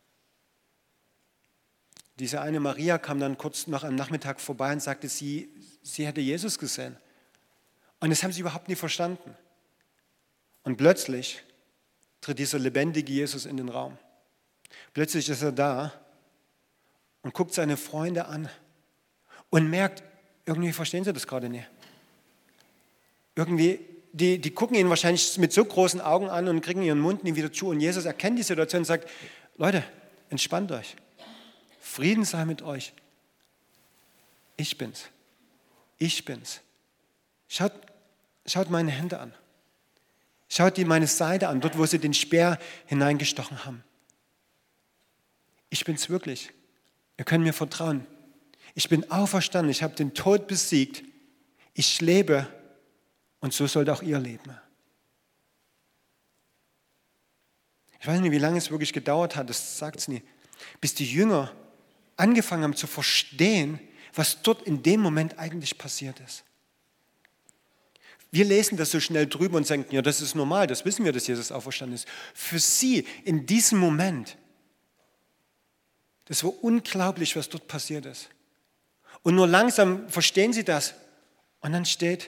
Diese eine Maria kam dann kurz nach am Nachmittag vorbei und sagte, sie, sie hätte Jesus gesehen. Und das haben sie überhaupt nie verstanden. Und plötzlich tritt dieser lebendige Jesus in den Raum. Plötzlich ist er da und guckt seine Freunde an und merkt, irgendwie verstehen sie das gerade nicht. Irgendwie, die, die gucken ihn wahrscheinlich mit so großen Augen an und kriegen ihren Mund nie wieder zu. Und Jesus erkennt die Situation und sagt, Leute, entspannt euch. Frieden sei mit euch. Ich bin's. Ich bin's. Schaut, schaut meine Hände an. Schaut die meine Seite an, dort wo sie den Speer hineingestochen haben. Ich bin's wirklich. Ihr könnt mir vertrauen. Ich bin auferstanden, ich habe den Tod besiegt. Ich lebe und so sollt auch ihr leben. Ich weiß nicht, wie lange es wirklich gedauert hat, das sagt es nie, bis die Jünger angefangen haben zu verstehen, was dort in dem Moment eigentlich passiert ist. Wir lesen das so schnell drüber und denken, ja, das ist normal, das wissen wir, dass Jesus auferstanden ist. Für sie in diesem Moment, das war unglaublich, was dort passiert ist. Und nur langsam verstehen sie das. Und dann steht,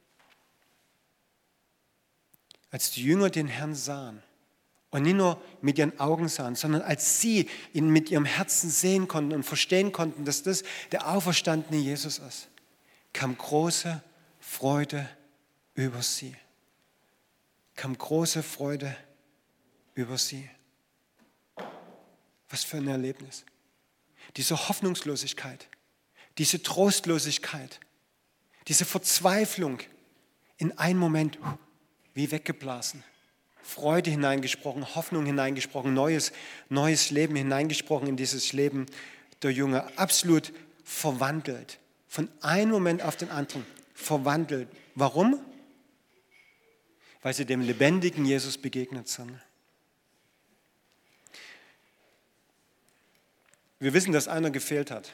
als die Jünger den Herrn sahen, und nicht nur mit ihren Augen sahen, sondern als sie ihn mit ihrem Herzen sehen konnten und verstehen konnten, dass das der auferstandene Jesus ist, kam große Freude über sie. Kam große Freude über sie. Was für ein Erlebnis. Diese Hoffnungslosigkeit, diese Trostlosigkeit, diese Verzweiflung in einen Moment wie weggeblasen. Freude hineingesprochen, Hoffnung hineingesprochen, neues, neues Leben hineingesprochen in dieses Leben der Jünger. Absolut verwandelt. Von einem Moment auf den anderen. verwandelt. Warum? Weil sie dem lebendigen Jesus begegnet sind. Wir wissen, dass einer gefehlt hat.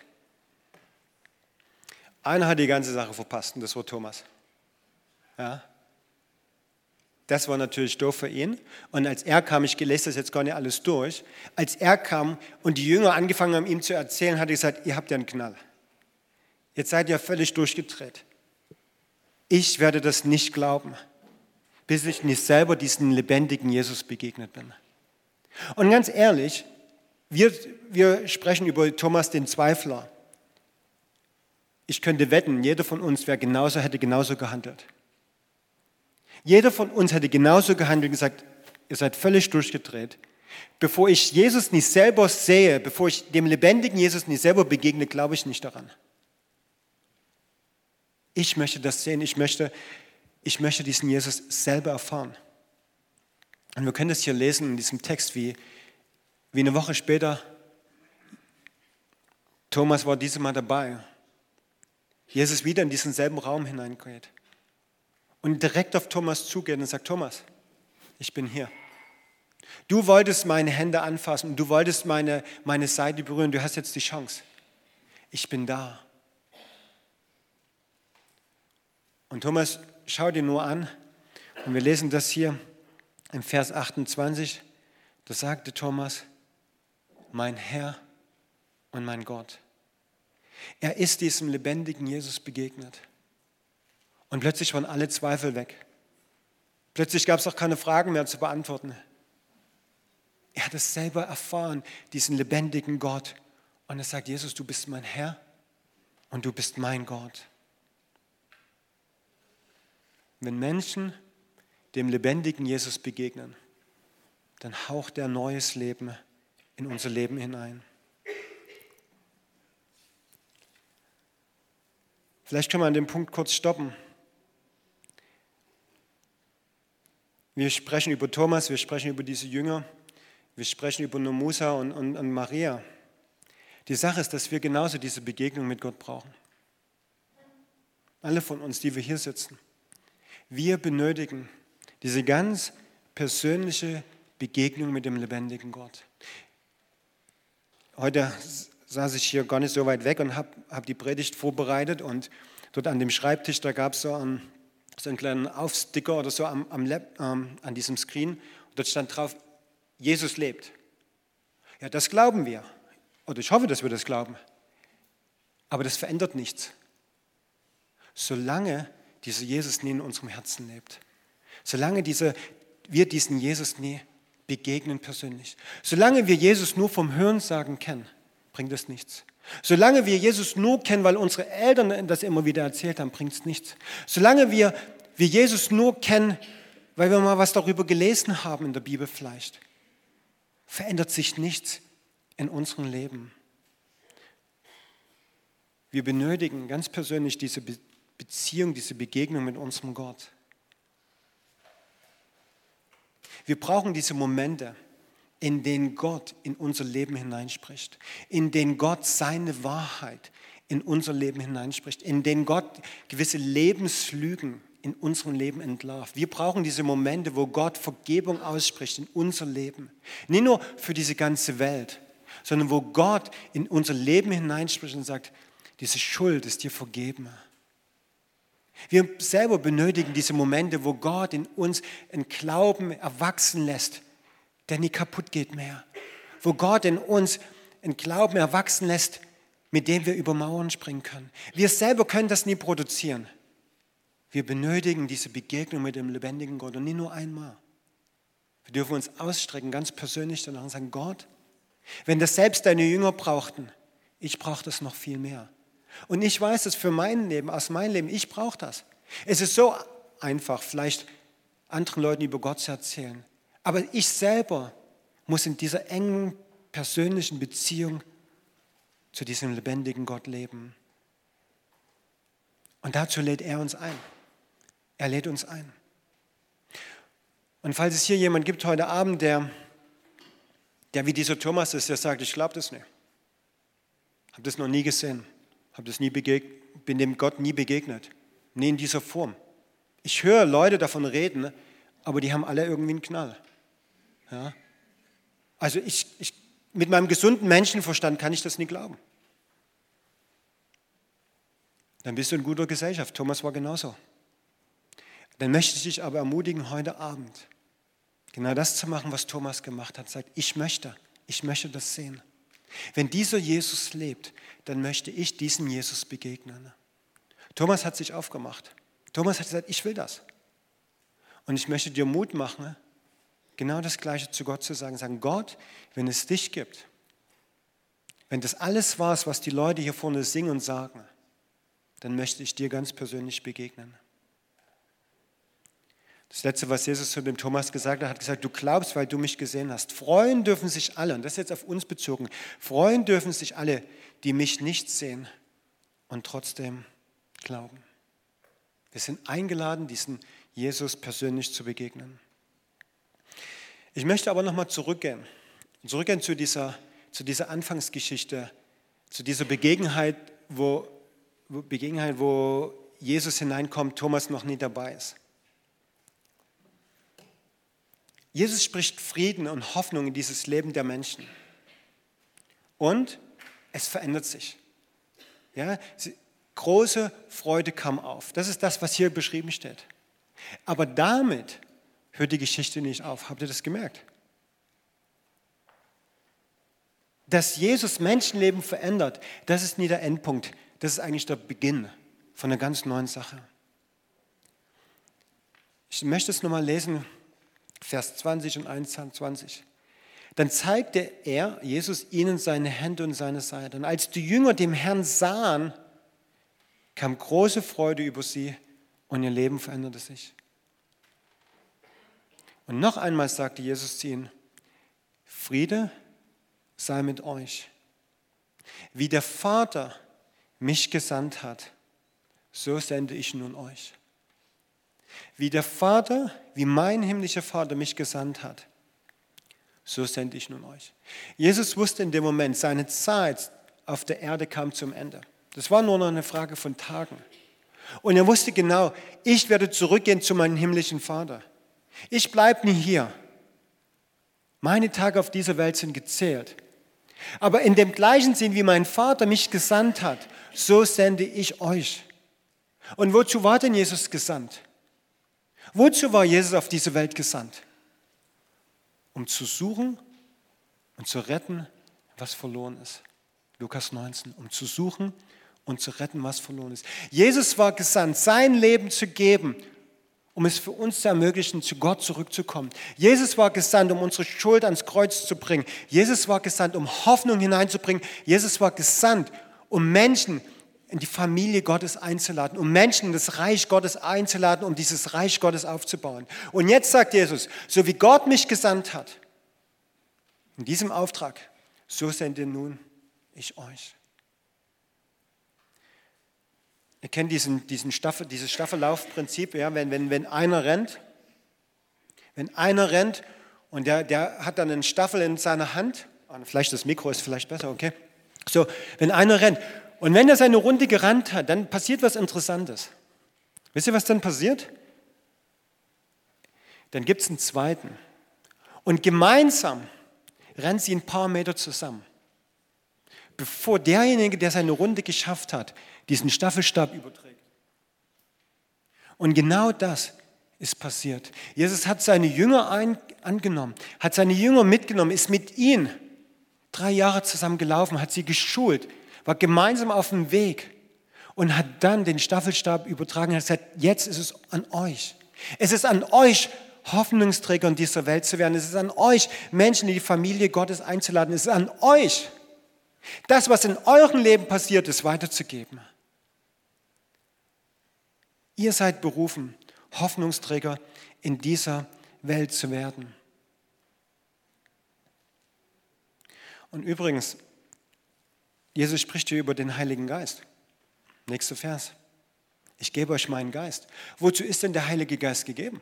Einer hat die ganze Sache verpasst und das war Thomas. Ja. Das war natürlich doof für ihn. Und als er kam, ich lese das jetzt gar nicht alles durch, als er kam und die Jünger angefangen haben, ihm zu erzählen, hat er gesagt, ihr habt ja einen Knall. Jetzt seid ihr völlig durchgedreht. Ich werde das nicht glauben, bis ich nicht selber diesem lebendigen Jesus begegnet bin. Und ganz ehrlich, wir, wir sprechen über Thomas den Zweifler. Ich könnte wetten, jeder von uns wäre genauso, hätte genauso gehandelt. Jeder von uns hätte genauso gehandelt und gesagt, ihr seid völlig durchgedreht. Bevor ich Jesus nicht selber sehe, bevor ich dem lebendigen Jesus nicht selber begegne, glaube ich nicht daran. Ich möchte das sehen, ich möchte, ich möchte diesen Jesus selber erfahren. Und wir können das hier lesen in diesem Text, wie, wie eine Woche später, Thomas war dieses Mal dabei. Jesus wieder in diesen selben Raum hineingeht und direkt auf Thomas zugeht und sagt, Thomas, ich bin hier. Du wolltest meine Hände anfassen und du wolltest meine, meine Seite berühren, du hast jetzt die Chance. Ich bin da. Und Thomas, schau dir nur an, und wir lesen das hier im Vers achtundzwanzig, da sagte Thomas, mein Herr und mein Gott. Er ist diesem lebendigen Jesus begegnet. Und plötzlich waren alle Zweifel weg. Plötzlich gab es auch keine Fragen mehr zu beantworten. Er hat es selber erfahren, diesen lebendigen Gott. Und er sagt, Jesus, du bist mein Herr und du bist mein Gott. Wenn Menschen dem lebendigen Jesus begegnen, dann haucht er neues Leben in unser Leben hinein. Vielleicht können wir an dem Punkt kurz stoppen. Wir sprechen über Thomas, wir sprechen über diese Jünger, wir sprechen über nur Musa und, und, und Maria. Die Sache ist, dass wir genauso diese Begegnung mit Gott brauchen. Alle von uns, die wir hier sitzen. Wir benötigen diese ganz persönliche Begegnung mit dem lebendigen Gott. Heute saß ich hier gar nicht so weit weg und habe hab die Predigt vorbereitet und dort an dem Schreibtisch, da gab es so einen, so einen kleinen Aufsticker oder so am, am Lab, ähm, an diesem Screen und dort stand drauf, Jesus lebt. Ja, das glauben wir. Oder ich hoffe, dass wir das glauben. Aber das verändert nichts. Solange dieser Jesus nie in unserem Herzen lebt. Solange diese, wir diesen Jesus nie begegnen persönlich. Solange wir Jesus nur vom Hörensagen kennen, bringt es nichts. Solange wir Jesus nur kennen, weil unsere Eltern das immer wieder erzählt haben, bringt es nichts. Solange wir, wir Jesus nur kennen, weil wir mal was darüber gelesen haben in der Bibel vielleicht, verändert sich nichts in unserem Leben. Wir benötigen ganz persönlich diese Beziehung, diese Begegnung mit unserem Gott. Wir brauchen diese Momente, in denen Gott in unser Leben hineinspricht, in denen Gott seine Wahrheit in unser Leben hineinspricht, in denen Gott gewisse Lebenslügen in unserem Leben entlarvt. Wir brauchen diese Momente, wo Gott Vergebung ausspricht in unser Leben. Nicht nur für diese ganze Welt, sondern wo Gott in unser Leben hineinspricht und sagt, diese Schuld ist dir vergeben. Wir selber benötigen diese Momente, wo Gott in uns einen Glauben erwachsen lässt, der nie kaputt geht mehr. Wo Gott in uns einen Glauben erwachsen lässt, mit dem wir über Mauern springen können. Wir selber können das nie produzieren. Wir benötigen diese Begegnung mit dem lebendigen Gott und nicht nur einmal. Wir dürfen uns ausstrecken, ganz persönlich danach und sagen, Gott, wenn das selbst deine Jünger brauchten, ich brauche das noch viel mehr. Und ich weiß es für mein Leben, aus meinem Leben, ich brauche das. Es ist so einfach, vielleicht anderen Leuten über Gott zu erzählen. Aber ich selber muss in dieser engen, persönlichen Beziehung zu diesem lebendigen Gott leben. Und dazu lädt er uns ein. Er lädt uns ein. Und falls es hier jemand gibt heute Abend, der, der wie dieser Thomas ist, der sagt, ich glaube das nicht. Habe das noch nie gesehen. Habe das nie begegnet, bin dem Gott nie begegnet. nie in dieser Form. Ich höre Leute davon reden, aber die haben alle irgendwie einen Knall. Ja? Also ich, ich, mit meinem gesunden Menschenverstand kann ich das nie glauben. Dann bist du in guter Gesellschaft. Thomas war genauso. Dann möchte ich dich aber ermutigen, heute Abend genau das zu machen, was Thomas gemacht hat. Sagt, ich möchte, ich möchte das sehen. Wenn dieser Jesus lebt, dann möchte ich diesem Jesus begegnen. Thomas hat sich aufgemacht. Thomas hat gesagt, ich will das. Und ich möchte dir Mut machen, genau das Gleiche zu Gott zu sagen. Sagen, Gott, wenn es dich gibt, wenn das alles war, was die Leute hier vorne singen und sagen, dann möchte ich dir ganz persönlich begegnen. Das Letzte, was Jesus zu dem Thomas gesagt hat, hat gesagt, du glaubst, weil du mich gesehen hast. Freuen dürfen sich alle, und das ist jetzt auf uns bezogen, freuen dürfen sich alle, die mich nicht sehen und trotzdem glauben. Wir sind eingeladen, diesen Jesus persönlich zu begegnen. Ich möchte aber nochmal zurückgehen, zurückgehen zu dieser, zu dieser Anfangsgeschichte, zu dieser Begegnung, wo, wo, Begegnung, wo Jesus hineinkommt, Thomas noch nie dabei ist. Jesus spricht Frieden und Hoffnung in dieses Leben der Menschen. Und es verändert sich. Ja, große Freude kam auf. Das ist das, was hier beschrieben steht. Aber damit hört die Geschichte nicht auf. Habt ihr das gemerkt? Dass Jesus Menschenleben verändert, das ist nie der Endpunkt. Das ist eigentlich der Beginn von einer ganz neuen Sache. Ich möchte es nochmal lesen, Vers zwanzig und einundzwanzig. Dann zeigte er, Jesus, ihnen seine Hände und seine Seite. Und als die Jünger dem Herrn sahen, kam große Freude über sie und ihr Leben veränderte sich. Und noch einmal sagte Jesus zu ihnen, Friede sei mit euch. Wie der Vater mich gesandt hat, so sende ich nun euch. Wie der Vater, wie mein himmlischer Vater mich gesandt hat, so sende ich nun euch. Jesus wusste in dem Moment, seine Zeit auf der Erde kam zum Ende. Das war nur noch eine Frage von Tagen. Und er wusste genau, ich werde zurückgehen zu meinem himmlischen Vater. Ich bleibe nie hier. Meine Tage auf dieser Welt sind gezählt. Aber in dem gleichen Sinn, wie mein Vater mich gesandt hat, so sende ich euch. Und wozu war denn Jesus gesandt? Wozu war Jesus auf diese Welt gesandt? Um zu suchen und zu retten, was verloren ist. Lukas neunzehn, um zu suchen und zu retten, was verloren ist. Jesus war gesandt, sein Leben zu geben, um es für uns zu ermöglichen, zu Gott zurückzukommen. Jesus war gesandt, um unsere Schuld ans Kreuz zu bringen. Jesus war gesandt, um Hoffnung hineinzubringen. Jesus war gesandt, um Menschen in die Familie Gottes einzuladen, um Menschen in das Reich Gottes einzuladen, um dieses Reich Gottes aufzubauen. Und jetzt sagt Jesus, so wie Gott mich gesandt hat, in diesem Auftrag, so sende nun ich euch. Ihr kennt diesen, diesen Staffel, dieses Staffellaufprinzip, ja, wenn, wenn, wenn einer rennt, wenn einer rennt und der, der hat dann einen Staffel in seiner Hand, vielleicht das Mikro ist vielleicht besser, okay? So, wenn einer rennt und wenn er seine Runde gerannt hat, dann passiert was Interessantes. Wisst ihr, was dann passiert? Dann gibt es einen zweiten und gemeinsam rennen sie ein paar Meter zusammen, bevor derjenige, der seine Runde geschafft hat, diesen Staffelstab überträgt. Und genau das ist passiert. Jesus hat seine Jünger ein, angenommen, hat seine Jünger mitgenommen, ist mit ihnen drei Jahre zusammen gelaufen, hat sie geschult, war gemeinsam auf dem Weg und hat dann den Staffelstab übertragen und hat gesagt, jetzt ist es an euch. Es ist an euch, Hoffnungsträger in dieser Welt zu werden. Es ist an euch, Menschen in die Familie Gottes einzuladen. Es ist an euch, das, was in eurem Leben passiert ist, weiterzugeben. Ihr seid berufen, Hoffnungsträger in dieser Welt zu werden. Und übrigens, Jesus spricht hier über den Heiligen Geist. Nächster Vers. Ich gebe euch meinen Geist. Wozu ist denn der Heilige Geist gegeben?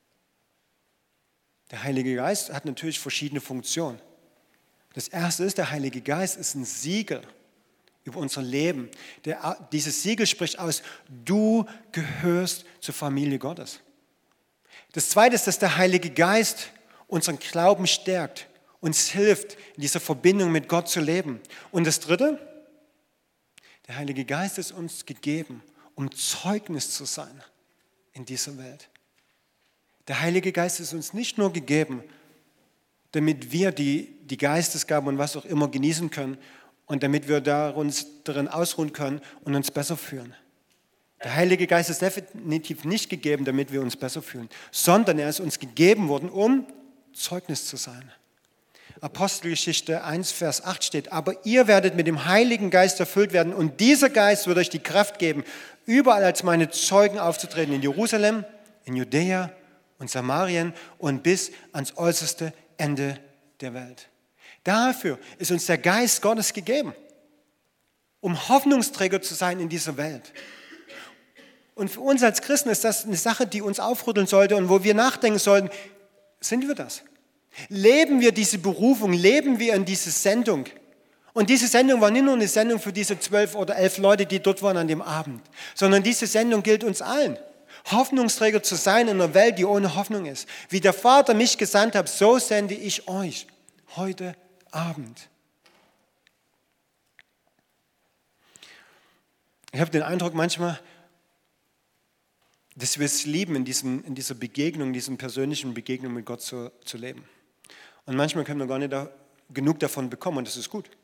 Der Heilige Geist hat natürlich verschiedene Funktionen. Das erste ist, der Heilige Geist ist ein Siegel über unser Leben. Der, dieses Siegel spricht aus, du gehörst zur Familie Gottes. Das Zweite ist, dass der Heilige Geist unseren Glauben stärkt, uns hilft, in dieser Verbindung mit Gott zu leben. Und das Dritte, der Heilige Geist ist uns gegeben, um Zeugnis zu sein in dieser Welt. Der Heilige Geist ist uns nicht nur gegeben, damit wir die, die Geistesgaben und was auch immer genießen können und damit wir da uns darin ausruhen können und uns besser fühlen. Der Heilige Geist ist definitiv nicht gegeben, damit wir uns besser fühlen, sondern er ist uns gegeben worden, um Zeugnis zu sein. Apostelgeschichte eins, Vers acht steht, aber ihr werdet mit dem Heiligen Geist erfüllt werden und dieser Geist wird euch die Kraft geben, überall als meine Zeugen aufzutreten, in Jerusalem, in Judäa und Samarien und bis ans äußerste Ende der Welt. Dafür ist uns der Geist Gottes gegeben, um Hoffnungsträger zu sein in dieser Welt. Und für uns als Christen ist das eine Sache, die uns aufrütteln sollte und wo wir nachdenken sollten, sind wir das? Leben wir diese Berufung, leben wir in diese Sendung? Und diese Sendung war nicht nur eine Sendung für diese zwölf oder elf Leute, die dort waren an dem Abend, sondern diese Sendung gilt uns allen. Hoffnungsträger zu sein in einer Welt, die ohne Hoffnung ist. Wie der Vater mich gesandt hat, so sende ich euch heute Abend. Ich habe den Eindruck manchmal, dass wir es lieben, in, diesem, in dieser Begegnung, in diesen persönlichen Begegnung mit Gott zu, zu leben. Und manchmal können wir gar nicht da, genug davon bekommen und das ist gut.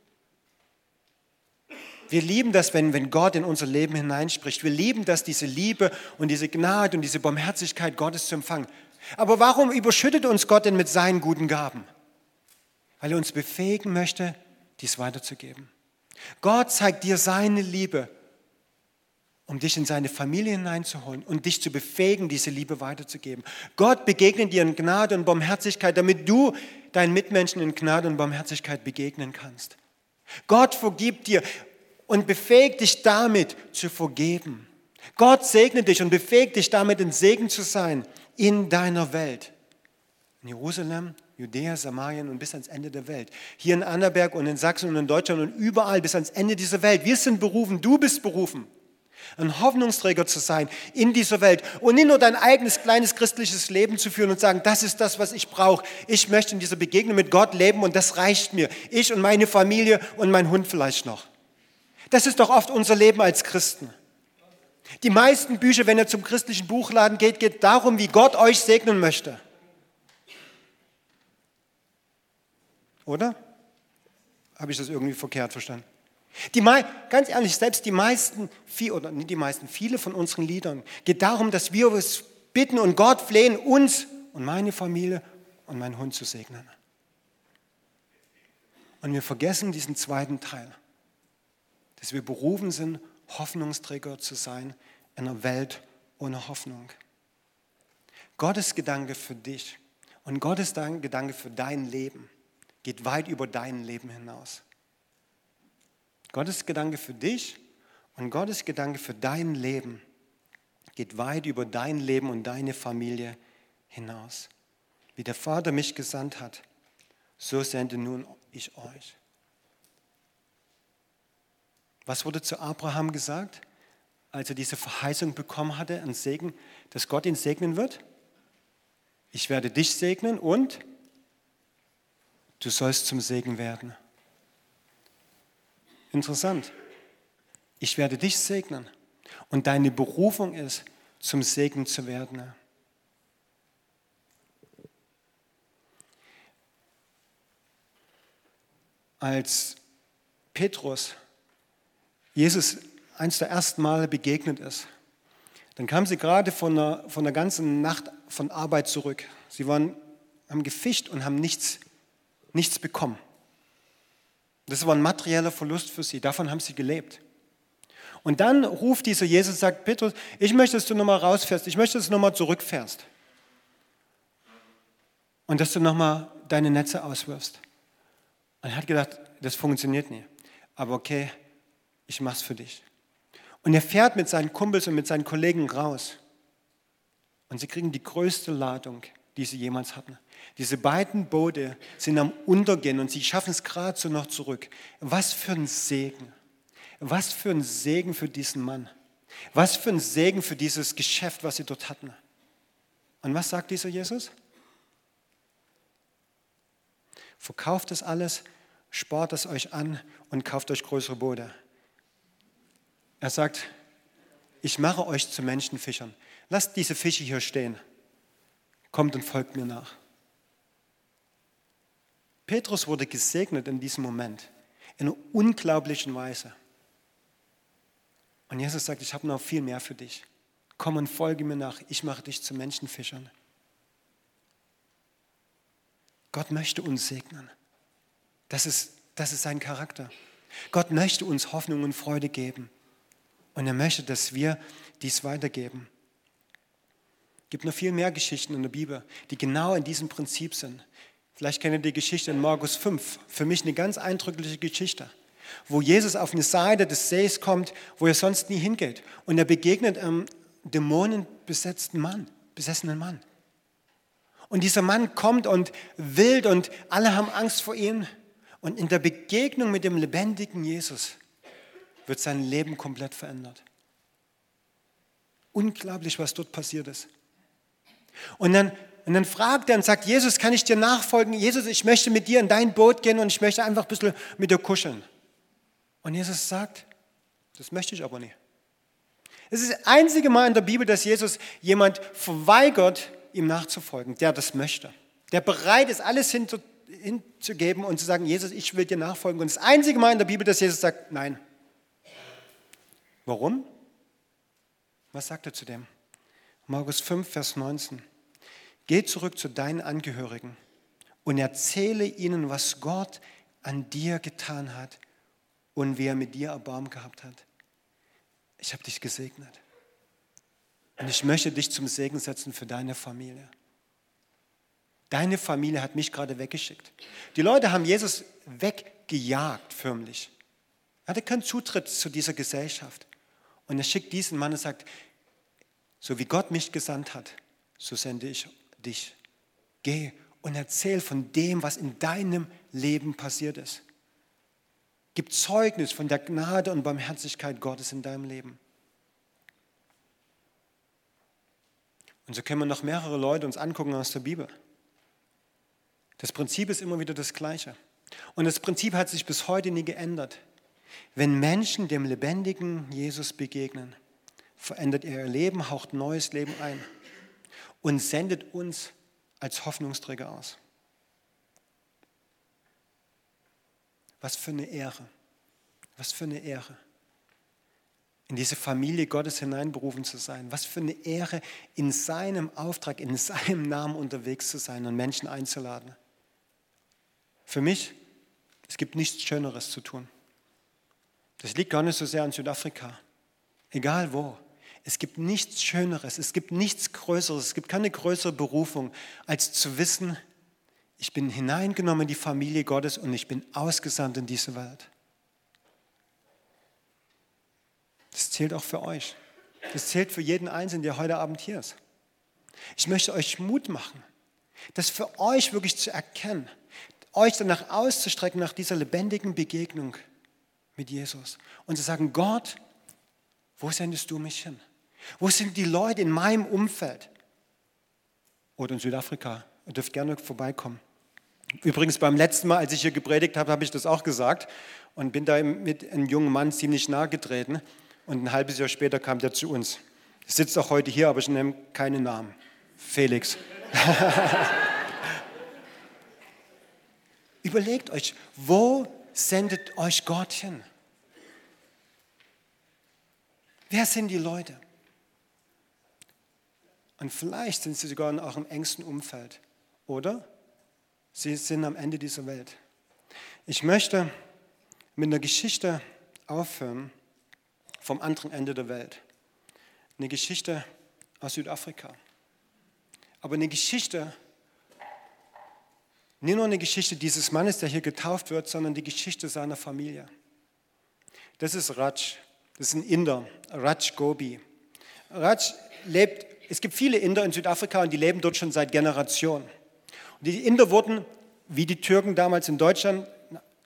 Wir lieben das, wenn, wenn Gott in unser Leben hineinspricht. Wir lieben das, diese Liebe und diese Gnade und diese Barmherzigkeit Gottes zu empfangen. Aber warum überschüttet uns Gott denn mit seinen guten Gaben? Weil er uns befähigen möchte, dies weiterzugeben. Gott zeigt dir seine Liebe, um dich in seine Familie hineinzuholen und dich zu befähigen, diese Liebe weiterzugeben. Gott begegnet dir in Gnade und Barmherzigkeit, damit du deinen Mitmenschen in Gnade und Barmherzigkeit begegnen kannst. Gott vergibt dir und befähigt dich damit zu vergeben. Gott segnet dich und befähigt dich damit, ein Segen zu sein in deiner Welt. In Jerusalem, Judäa, Samarien und bis ans Ende der Welt. Hier in Annaberg und in Sachsen und in Deutschland und überall bis ans Ende dieser Welt. Wir sind berufen, du bist berufen, ein Hoffnungsträger zu sein in dieser Welt und nicht nur dein eigenes kleines christliches Leben zu führen und sagen, das ist das, was ich brauche. Ich möchte in dieser Begegnung mit Gott leben und das reicht mir. Ich und meine Familie und mein Hund vielleicht noch. Das ist doch oft unser Leben als Christen. Die meisten Bücher, wenn ihr zum christlichen Buchladen geht, geht darum, wie Gott euch segnen möchte. Oder? Habe ich das irgendwie verkehrt verstanden? Die, ganz ehrlich, selbst die meisten, oder nicht die meisten, viele von unseren Liedern geht darum, dass wir uns bitten und Gott flehen, uns und meine Familie und meinen Hund zu segnen. Und wir vergessen diesen zweiten Teil, dass wir berufen sind, Hoffnungsträger zu sein in einer Welt ohne Hoffnung. Gottes Gedanke für dich und Gottes Gedanke für dein Leben geht weit über dein Leben hinaus. Gottes Gedanke für dich und Gottes Gedanke für dein Leben geht weit über dein Leben und deine Familie hinaus. Wie der Vater mich gesandt hat, so sende nun ich euch. Was wurde zu Abraham gesagt, als er diese Verheißung bekommen hatte, ein Segen, dass Gott ihn segnen wird? Ich werde dich segnen und du sollst zum Segen werden. Interessant. Ich werde dich segnen und deine Berufung ist, zum Segen zu werden. Als Petrus Jesus eins der ersten Male begegnet ist, dann kam sie gerade von einer, von einer ganzen Nacht von Arbeit zurück. Sie waren, haben gefischt und haben nichts, nichts bekommen. Das war ein materieller Verlust für sie, davon haben sie gelebt. Und dann ruft dieser Jesus und sagt, Petrus, ich möchte, dass du nochmal rausfährst, ich möchte, dass du nochmal zurückfährst. Und dass du nochmal deine Netze auswirfst. Und er hat gedacht, das funktioniert nie. Aber okay, ich mach's für dich. Und er fährt mit seinen Kumpels und mit seinen Kollegen raus. Und sie kriegen die größte Ladung, die sie jemals hatten. Diese beiden Boote sind am Untergehen und sie schaffen es gerade so noch zurück. Was für ein Segen. was für ein Segen für diesen Mann. Was für ein Segen für dieses Geschäft, was sie dort hatten. Und was sagt dieser Jesus? Verkauft das alles, spart es euch an und kauft euch größere Boote. Er sagt, ich mache euch zu Menschenfischern. Lasst diese Fische hier stehen. Kommt und folgt mir nach. Petrus wurde gesegnet in diesem Moment, in einer unglaublichen Weise. Und Jesus sagt, ich habe noch viel mehr für dich. Komm und folge mir nach, ich mache dich zu Menschenfischern. Gott möchte uns segnen. Das ist, das ist sein Charakter. Gott möchte uns Hoffnung und Freude geben. Und er möchte, dass wir dies weitergeben. Es gibt noch viel mehr Geschichten in der Bibel, die genau in diesem Prinzip sind. Vielleicht kennt ihr die Geschichte in Markus fünf. Für mich eine ganz eindrückliche Geschichte, wo Jesus auf eine Seite des Sees kommt, wo er sonst nie hingeht. Und er begegnet einem dämonenbesetzten Mann, besessenen Mann. Und dieser Mann kommt und wild und alle haben Angst vor ihm. Und in der Begegnung mit dem lebendigen Jesus wird sein Leben komplett verändert. Unglaublich, was dort passiert ist. Und dann, und dann fragt er und sagt, Jesus, kann ich dir nachfolgen? Jesus, ich möchte mit dir in dein Boot gehen und ich möchte einfach ein bisschen mit dir kuscheln. Und Jesus sagt, das möchte ich aber nicht. Es ist das einzige Mal in der Bibel, dass Jesus jemand verweigert, ihm nachzufolgen, der das möchte. Der bereit ist, alles hinzu, hinzugeben und zu sagen, Jesus, ich will dir nachfolgen. Und das einzige Mal in der Bibel, dass Jesus sagt, nein. Warum? Was sagt er zu dem? Markus fünf, Vers neunzehn. Geh zurück zu deinen Angehörigen und erzähle ihnen, was Gott an dir getan hat und wie er mit dir Erbarmen gehabt hat. Ich habe dich gesegnet. Und ich möchte dich zum Segen setzen für deine Familie. Deine Familie hat mich gerade weggeschickt. Die Leute haben Jesus weggejagt, förmlich. Er hatte keinen Zutritt zu dieser Gesellschaft. Und er schickt diesen Mann und sagt, so wie Gott mich gesandt hat, so sende ich dich. Geh und erzähl von dem, was in deinem Leben passiert ist. Gib Zeugnis von der Gnade und Barmherzigkeit Gottes in deinem Leben. Und so können wir noch mehrere Leute uns angucken aus der Bibel. Das Prinzip ist immer wieder das Gleiche. Und das Prinzip hat sich bis heute nie geändert. Wenn Menschen dem lebendigen Jesus begegnen, verändert er ihr Leben, haucht neues Leben ein und sendet uns als Hoffnungsträger aus. Was für eine Ehre, was für eine Ehre, in diese Familie Gottes hineinberufen zu sein. Was für eine Ehre, in seinem Auftrag, in seinem Namen unterwegs zu sein und Menschen einzuladen. Für mich, es gibt nichts Schöneres zu tun. Das liegt gar nicht so sehr an Südafrika. Egal wo. Es gibt nichts Schöneres, es gibt nichts Größeres, es gibt keine größere Berufung, als zu wissen, ich bin hineingenommen in die Familie Gottes und ich bin ausgesandt in diese Welt. Das zählt auch für euch. Das zählt für jeden Einzelnen, der heute Abend hier ist. Ich möchte euch Mut machen, das für euch wirklich zu erkennen, euch danach auszustrecken, nach dieser lebendigen Begegnung mit Jesus und zu sagen, Gott, wo sendest du mich hin? Wo sind die Leute in meinem Umfeld? Oder in Südafrika, ihr dürft gerne vorbeikommen. Übrigens beim letzten Mal, als ich hier gepredigt habe, habe ich das auch gesagt und bin da mit einem jungen Mann ziemlich nahe getreten und ein halbes Jahr später kam der zu uns. Er sitzt auch heute hier, aber ich nenne keinen Namen. Felix. Überlegt euch, wo sendet euch Gott hin? Wer sind die Leute? Und vielleicht sind sie sogar in eurem engsten Umfeld, oder? Sie sind am Ende dieser Welt. Ich möchte mit einer Geschichte aufhören vom anderen Ende der Welt. Eine Geschichte aus Südafrika. Aber eine Geschichte, nicht nur eine Geschichte dieses Mannes, der hier getauft wird, sondern die Geschichte seiner Familie. Das ist Raj, das ist ein Inder, Raj Gobi. Raj lebt, es gibt viele Inder in Südafrika und die leben dort schon seit Generationen. Und die Inder wurden, wie die Türken damals in Deutschland,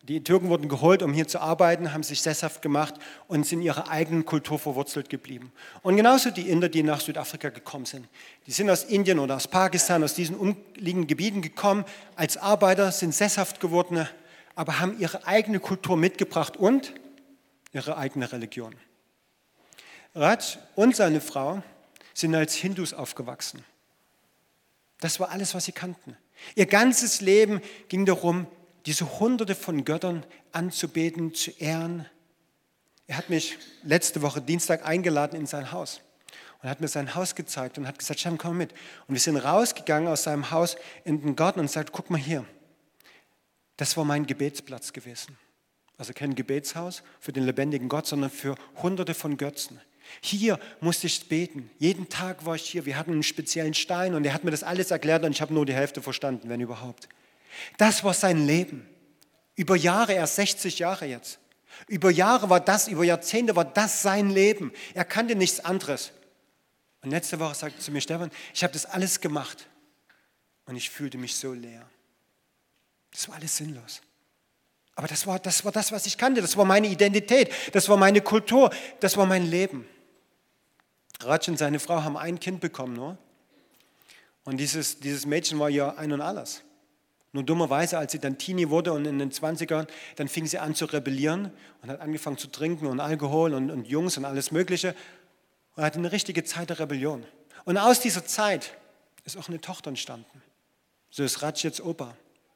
Die Türken wurden geholt, um hier zu arbeiten, haben sich sesshaft gemacht und sind in ihrer eigenen Kultur verwurzelt geblieben. Und genauso die Inder, die nach Südafrika gekommen sind. Die sind aus Indien oder aus Pakistan, aus diesen umliegenden Gebieten gekommen, als Arbeiter, sind sesshaft geworden, aber haben ihre eigene Kultur mitgebracht und ihre eigene Religion. Raj und seine Frau sind als Hindus aufgewachsen. Das war alles, was sie kannten. Ihr ganzes Leben ging darum, diese Hunderte von Göttern anzubeten, zu ehren. Er hat mich letzte Woche Dienstag eingeladen in sein Haus und hat mir sein Haus gezeigt und hat gesagt, Stefan, komm mit. Und wir sind rausgegangen aus seinem Haus in den Garten und gesagt, guck mal hier, das war mein Gebetsplatz gewesen. Also kein Gebetshaus für den lebendigen Gott, sondern für Hunderte von Götzen. Hier musste ich beten. Jeden Tag war ich hier. Wir hatten einen speziellen Stein und er hat mir das alles erklärt und ich habe nur die Hälfte verstanden, wenn überhaupt. Das war sein Leben. Über Jahre, er ist sechzig Jahre jetzt. Über Jahre war das, über Jahrzehnte war das sein Leben. Er kannte nichts anderes. Und letzte Woche sagte er zu mir, Stefan, ich habe das alles gemacht und ich fühlte mich so leer. Das war alles sinnlos. Aber das war, das war das, was ich kannte. Das war meine Identität. Das war meine Kultur. Das war mein Leben. Raj und seine Frau haben ein Kind bekommen nur. Und dieses, dieses Mädchen war ja ein und alles. Nur dummerweise, als sie dann Teenie wurde und in den zwanzigern, dann fing sie an zu rebellieren und hat angefangen zu trinken und Alkohol und, und Jungs und alles Mögliche. Und hatte eine richtige Zeit der Rebellion. Und aus dieser Zeit ist auch eine Tochter entstanden. So ist Raj jetzt Opa.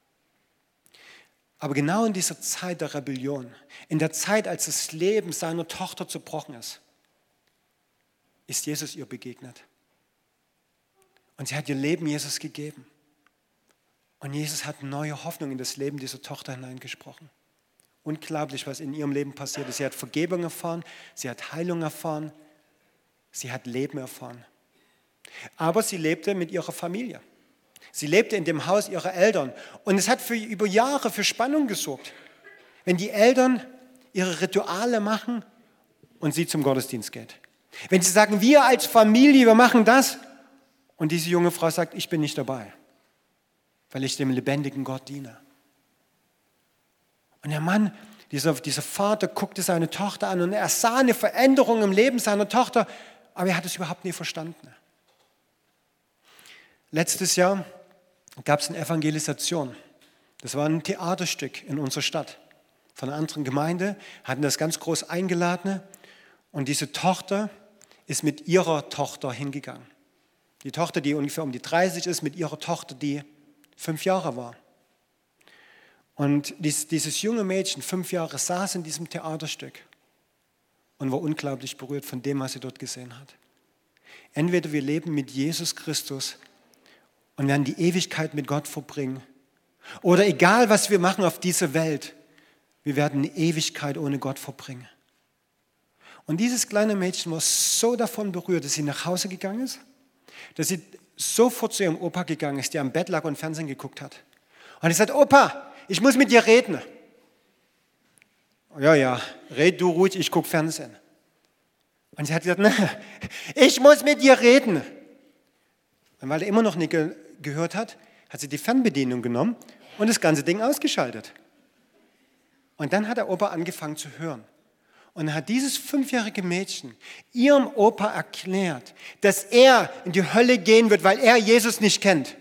Aber genau in dieser Zeit der Rebellion, in der Zeit, als das Leben seiner Tochter zerbrochen ist, ist Jesus ihr begegnet. Und sie hat ihr Leben Jesus gegeben. Und Jesus hat neue Hoffnung in das Leben dieser Tochter hineingesprochen. Unglaublich, was in ihrem Leben passiert ist. Sie hat Vergebung erfahren, sie hat Heilung erfahren, sie hat Leben erfahren. Aber sie lebte mit ihrer Familie. Sie lebte in dem Haus ihrer Eltern. Und es hat für, über Jahre für Spannung gesorgt. Wenn die Eltern ihre Rituale machen und sie zum Gottesdienst geht. Wenn sie sagen, wir als Familie, wir machen das. Und diese junge Frau sagt, ich bin nicht dabei, weil ich dem lebendigen Gott diene. Und der Mann, dieser, dieser Vater, guckte seine Tochter an und er sah eine Veränderung im Leben seiner Tochter, aber er hat es überhaupt nie verstanden. Letztes Jahr gab es eine Evangelisation. Das war ein Theaterstück in unserer Stadt. Von einer anderen Gemeinde hatten das ganz groß eingeladen und diese Tochter ist mit ihrer Tochter hingegangen. Die Tochter, die ungefähr um die dreißig ist, mit ihrer Tochter, die fünf Jahre war. Und dies, dieses junge Mädchen, fünf Jahre, saß in diesem Theaterstück und war unglaublich berührt von dem, was sie dort gesehen hat. Entweder wir leben mit Jesus Christus und werden die Ewigkeit mit Gott verbringen, oder egal, was wir machen auf dieser Welt, wir werden eine Ewigkeit ohne Gott verbringen. Und dieses kleine Mädchen war so davon berührt, dass sie nach Hause gegangen ist, dass sie sofort zu ihrem Opa gegangen ist, der am Bett lag und Fernsehen geguckt hat. Und ich sagte, Opa, ich muss mit dir reden. Ja, ja, red du ruhig, ich gucke Fernsehen. Und sie hat gesagt, ne, ich muss mit dir reden. Und weil er immer noch nicht ge- gehört hat, hat sie die Fernbedienung genommen und das ganze Ding ausgeschaltet. Und dann hat der Opa angefangen zu hören. Und dann hat dieses fünfjährige Mädchen ihrem Opa erklärt, dass er in die Hölle gehen wird, weil er Jesus nicht kennt.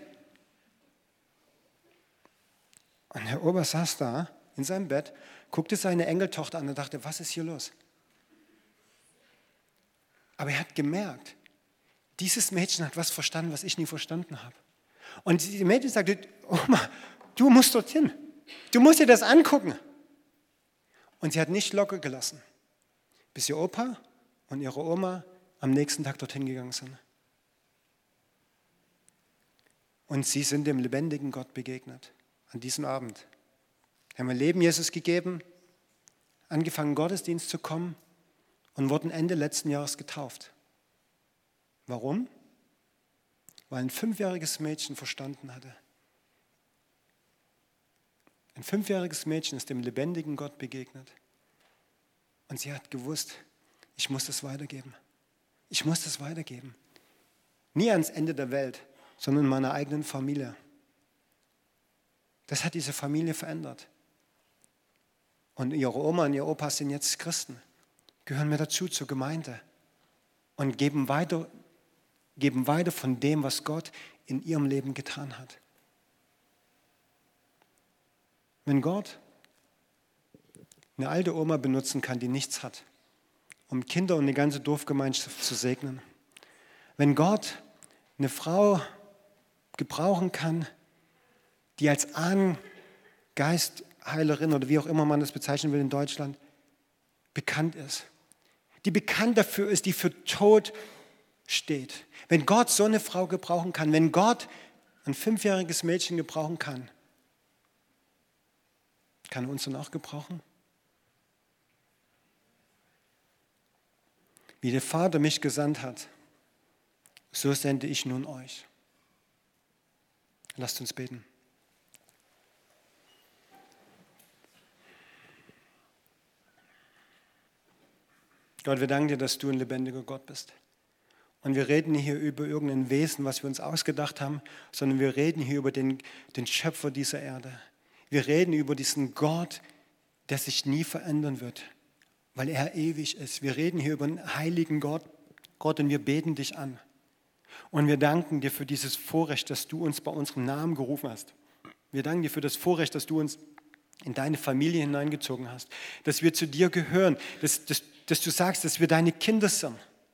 Und der Opa saß da in seinem Bett, guckte seine Enkeltochter an und dachte, was ist hier los? Aber er hat gemerkt, dieses Mädchen hat was verstanden, was ich nie verstanden habe. Und die Mädchen sagte, Oma, du musst dorthin. Du musst dir das angucken. Und sie hat nicht locker gelassen, bis ihr Opa und ihre Oma am nächsten Tag dorthin gegangen sind. Und sie sind dem lebendigen Gott begegnet, an diesem Abend. Sie haben ihr Leben Jesus gegeben, angefangen Gottesdienst zu kommen und wurden Ende letzten Jahres getauft. Warum? Weil ein fünfjähriges Mädchen verstanden hatte. Ein fünfjähriges Mädchen ist dem lebendigen Gott begegnet. Und sie hat gewusst, ich muss das weitergeben. Ich muss das weitergeben. Nie ans Ende der Welt, sondern in meiner eigenen Familie. Das hat diese Familie verändert. und ihre Oma und ihr Opa sind jetzt Christen, gehören wir dazu zur Gemeinde und geben weiter, geben weiter von dem, was Gott in ihrem Leben getan hat. Wenn Gott eine alte Oma benutzen kann, die nichts hat, um Kinder und eine ganze Dorfgemeinschaft zu segnen, wenn Gott eine Frau gebrauchen kann, die als Ahnengeistheilerin oder wie auch immer man das bezeichnen will in Deutschland, bekannt ist, die bekannt dafür ist, die für Tod steht. Wenn Gott so eine Frau gebrauchen kann, wenn Gott ein fünfjähriges Mädchen gebrauchen kann, kann er uns dann auch gebrauchen? Wie der Vater mich gesandt hat, so sende ich nun euch. Lasst uns beten. Gott, wir danken dir, dass du ein lebendiger Gott bist. Und wir reden hier über irgendein Wesen, was wir uns ausgedacht haben, sondern wir reden hier über den, den Schöpfer dieser Erde. Wir reden über diesen Gott, der sich nie verändern wird, weil er ewig ist. Wir reden hier über einen heiligen Gott, Gott, und wir beten dich an. Und wir danken dir für dieses Vorrecht, dass du uns bei unserem Namen gerufen hast. Wir danken dir für das Vorrecht, dass du uns in deine Familie hineingezogen hast, dass wir zu dir gehören, dass, dass, dass du sagst, dass wir deine Kinder sind.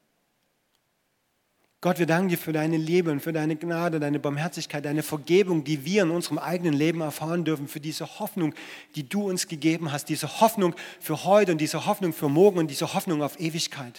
Gott, wir danken dir für deine Liebe und für deine Gnade, deine Barmherzigkeit, deine Vergebung, die wir in unserem eigenen Leben erfahren dürfen, für diese Hoffnung, die du uns gegeben hast, diese Hoffnung für heute und diese Hoffnung für morgen und diese Hoffnung auf Ewigkeit.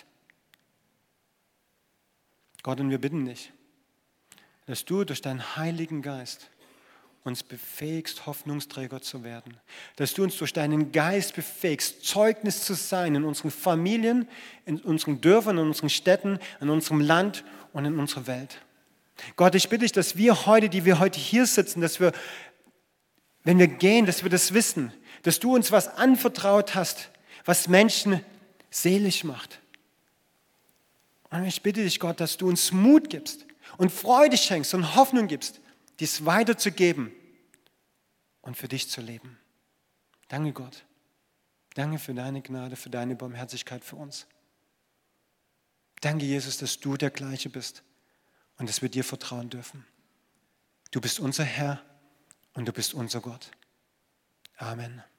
Gott, und wir bitten dich, dass du durch deinen Heiligen Geist uns befähigst, Hoffnungsträger zu werden. Dass du uns durch deinen Geist befähigst, Zeugnis zu sein in unseren Familien, in unseren Dörfern, in unseren Städten, in unserem Land und in unserer Welt. Gott, ich bitte dich, dass wir heute, die wir heute hier sitzen, dass wir, wenn wir gehen, dass wir das wissen, dass du uns was anvertraut hast, was Menschen selig macht. Und ich bitte dich, Gott, dass du uns Mut gibst und Freude schenkst und Hoffnung gibst, dies weiterzugeben und für dich zu leben. Danke, Gott. Danke für deine Gnade, für deine Barmherzigkeit für uns. Danke, Jesus, dass du der Gleiche bist und dass wir dir vertrauen dürfen. Du bist unser Herr und du bist unser Gott. Amen.